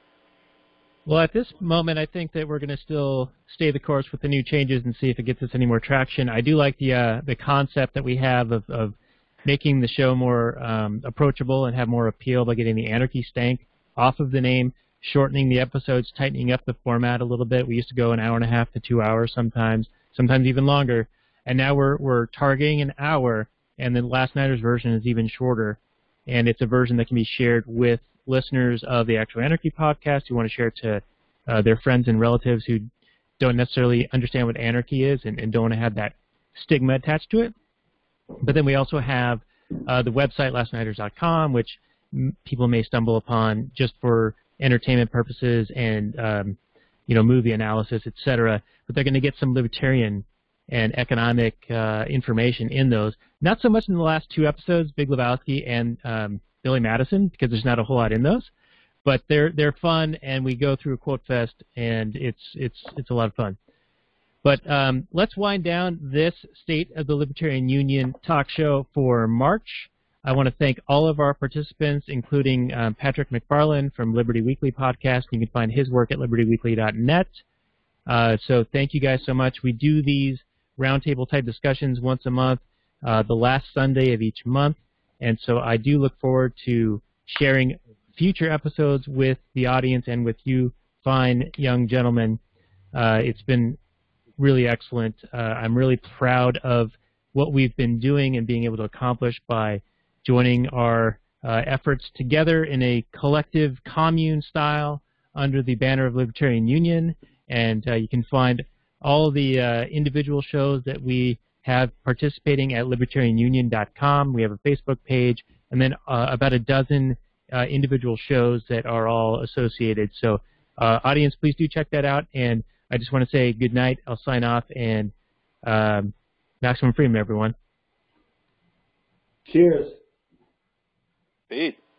Well, at this moment, I think that we're going to still stay the course with the new changes and see if it gets us any more traction. I do like the concept that we have of making the show more approachable and have more appeal by getting the Anarchy stank off of the name, shortening the episodes, tightening up the format a little bit. We used to go 1.5 hours to 2 hours sometimes even longer. And now we're targeting an hour, and the Last Nighters version is even shorter. And it's a version that can be shared with listeners of the Actual Anarchy podcast who want to share it to their friends and relatives who don't necessarily understand what anarchy is and don't want to have that stigma attached to it. But then we also have the website, lastnighters.com, which people may stumble upon just for entertainment purposes and movie analysis, etc. But they're going to get some libertarian and economic information in those. Not so much in the last 2 episodes, Big Lebowski and Billy Madison, because there's not a whole lot in those. But they're fun, and we go through a quote fest, and it's a lot of fun. But let's wind down this State of the Libertarian Union talk show for March. I want to thank all of our participants, including Patrick McFarland from Liberty Weekly podcast. You can find his work at libertyweekly.net. So thank you guys so much. We do these roundtable type discussions once a month, the last Sunday of each month. And so I do look forward to sharing future episodes with the audience and with you fine young gentlemen. It's been really excellent. I'm really proud of what we've been doing and being able to accomplish by joining our efforts together in a collective commune style under the banner of Libertarian Union. And you can find all the individual shows that we have participating at libertarianunion.com. We have a Facebook page, and then about a dozen individual shows that are all associated. So, audience, please do check that out. And I just want to say good night. I'll sign off, and maximum freedom, everyone. Cheers. Peace.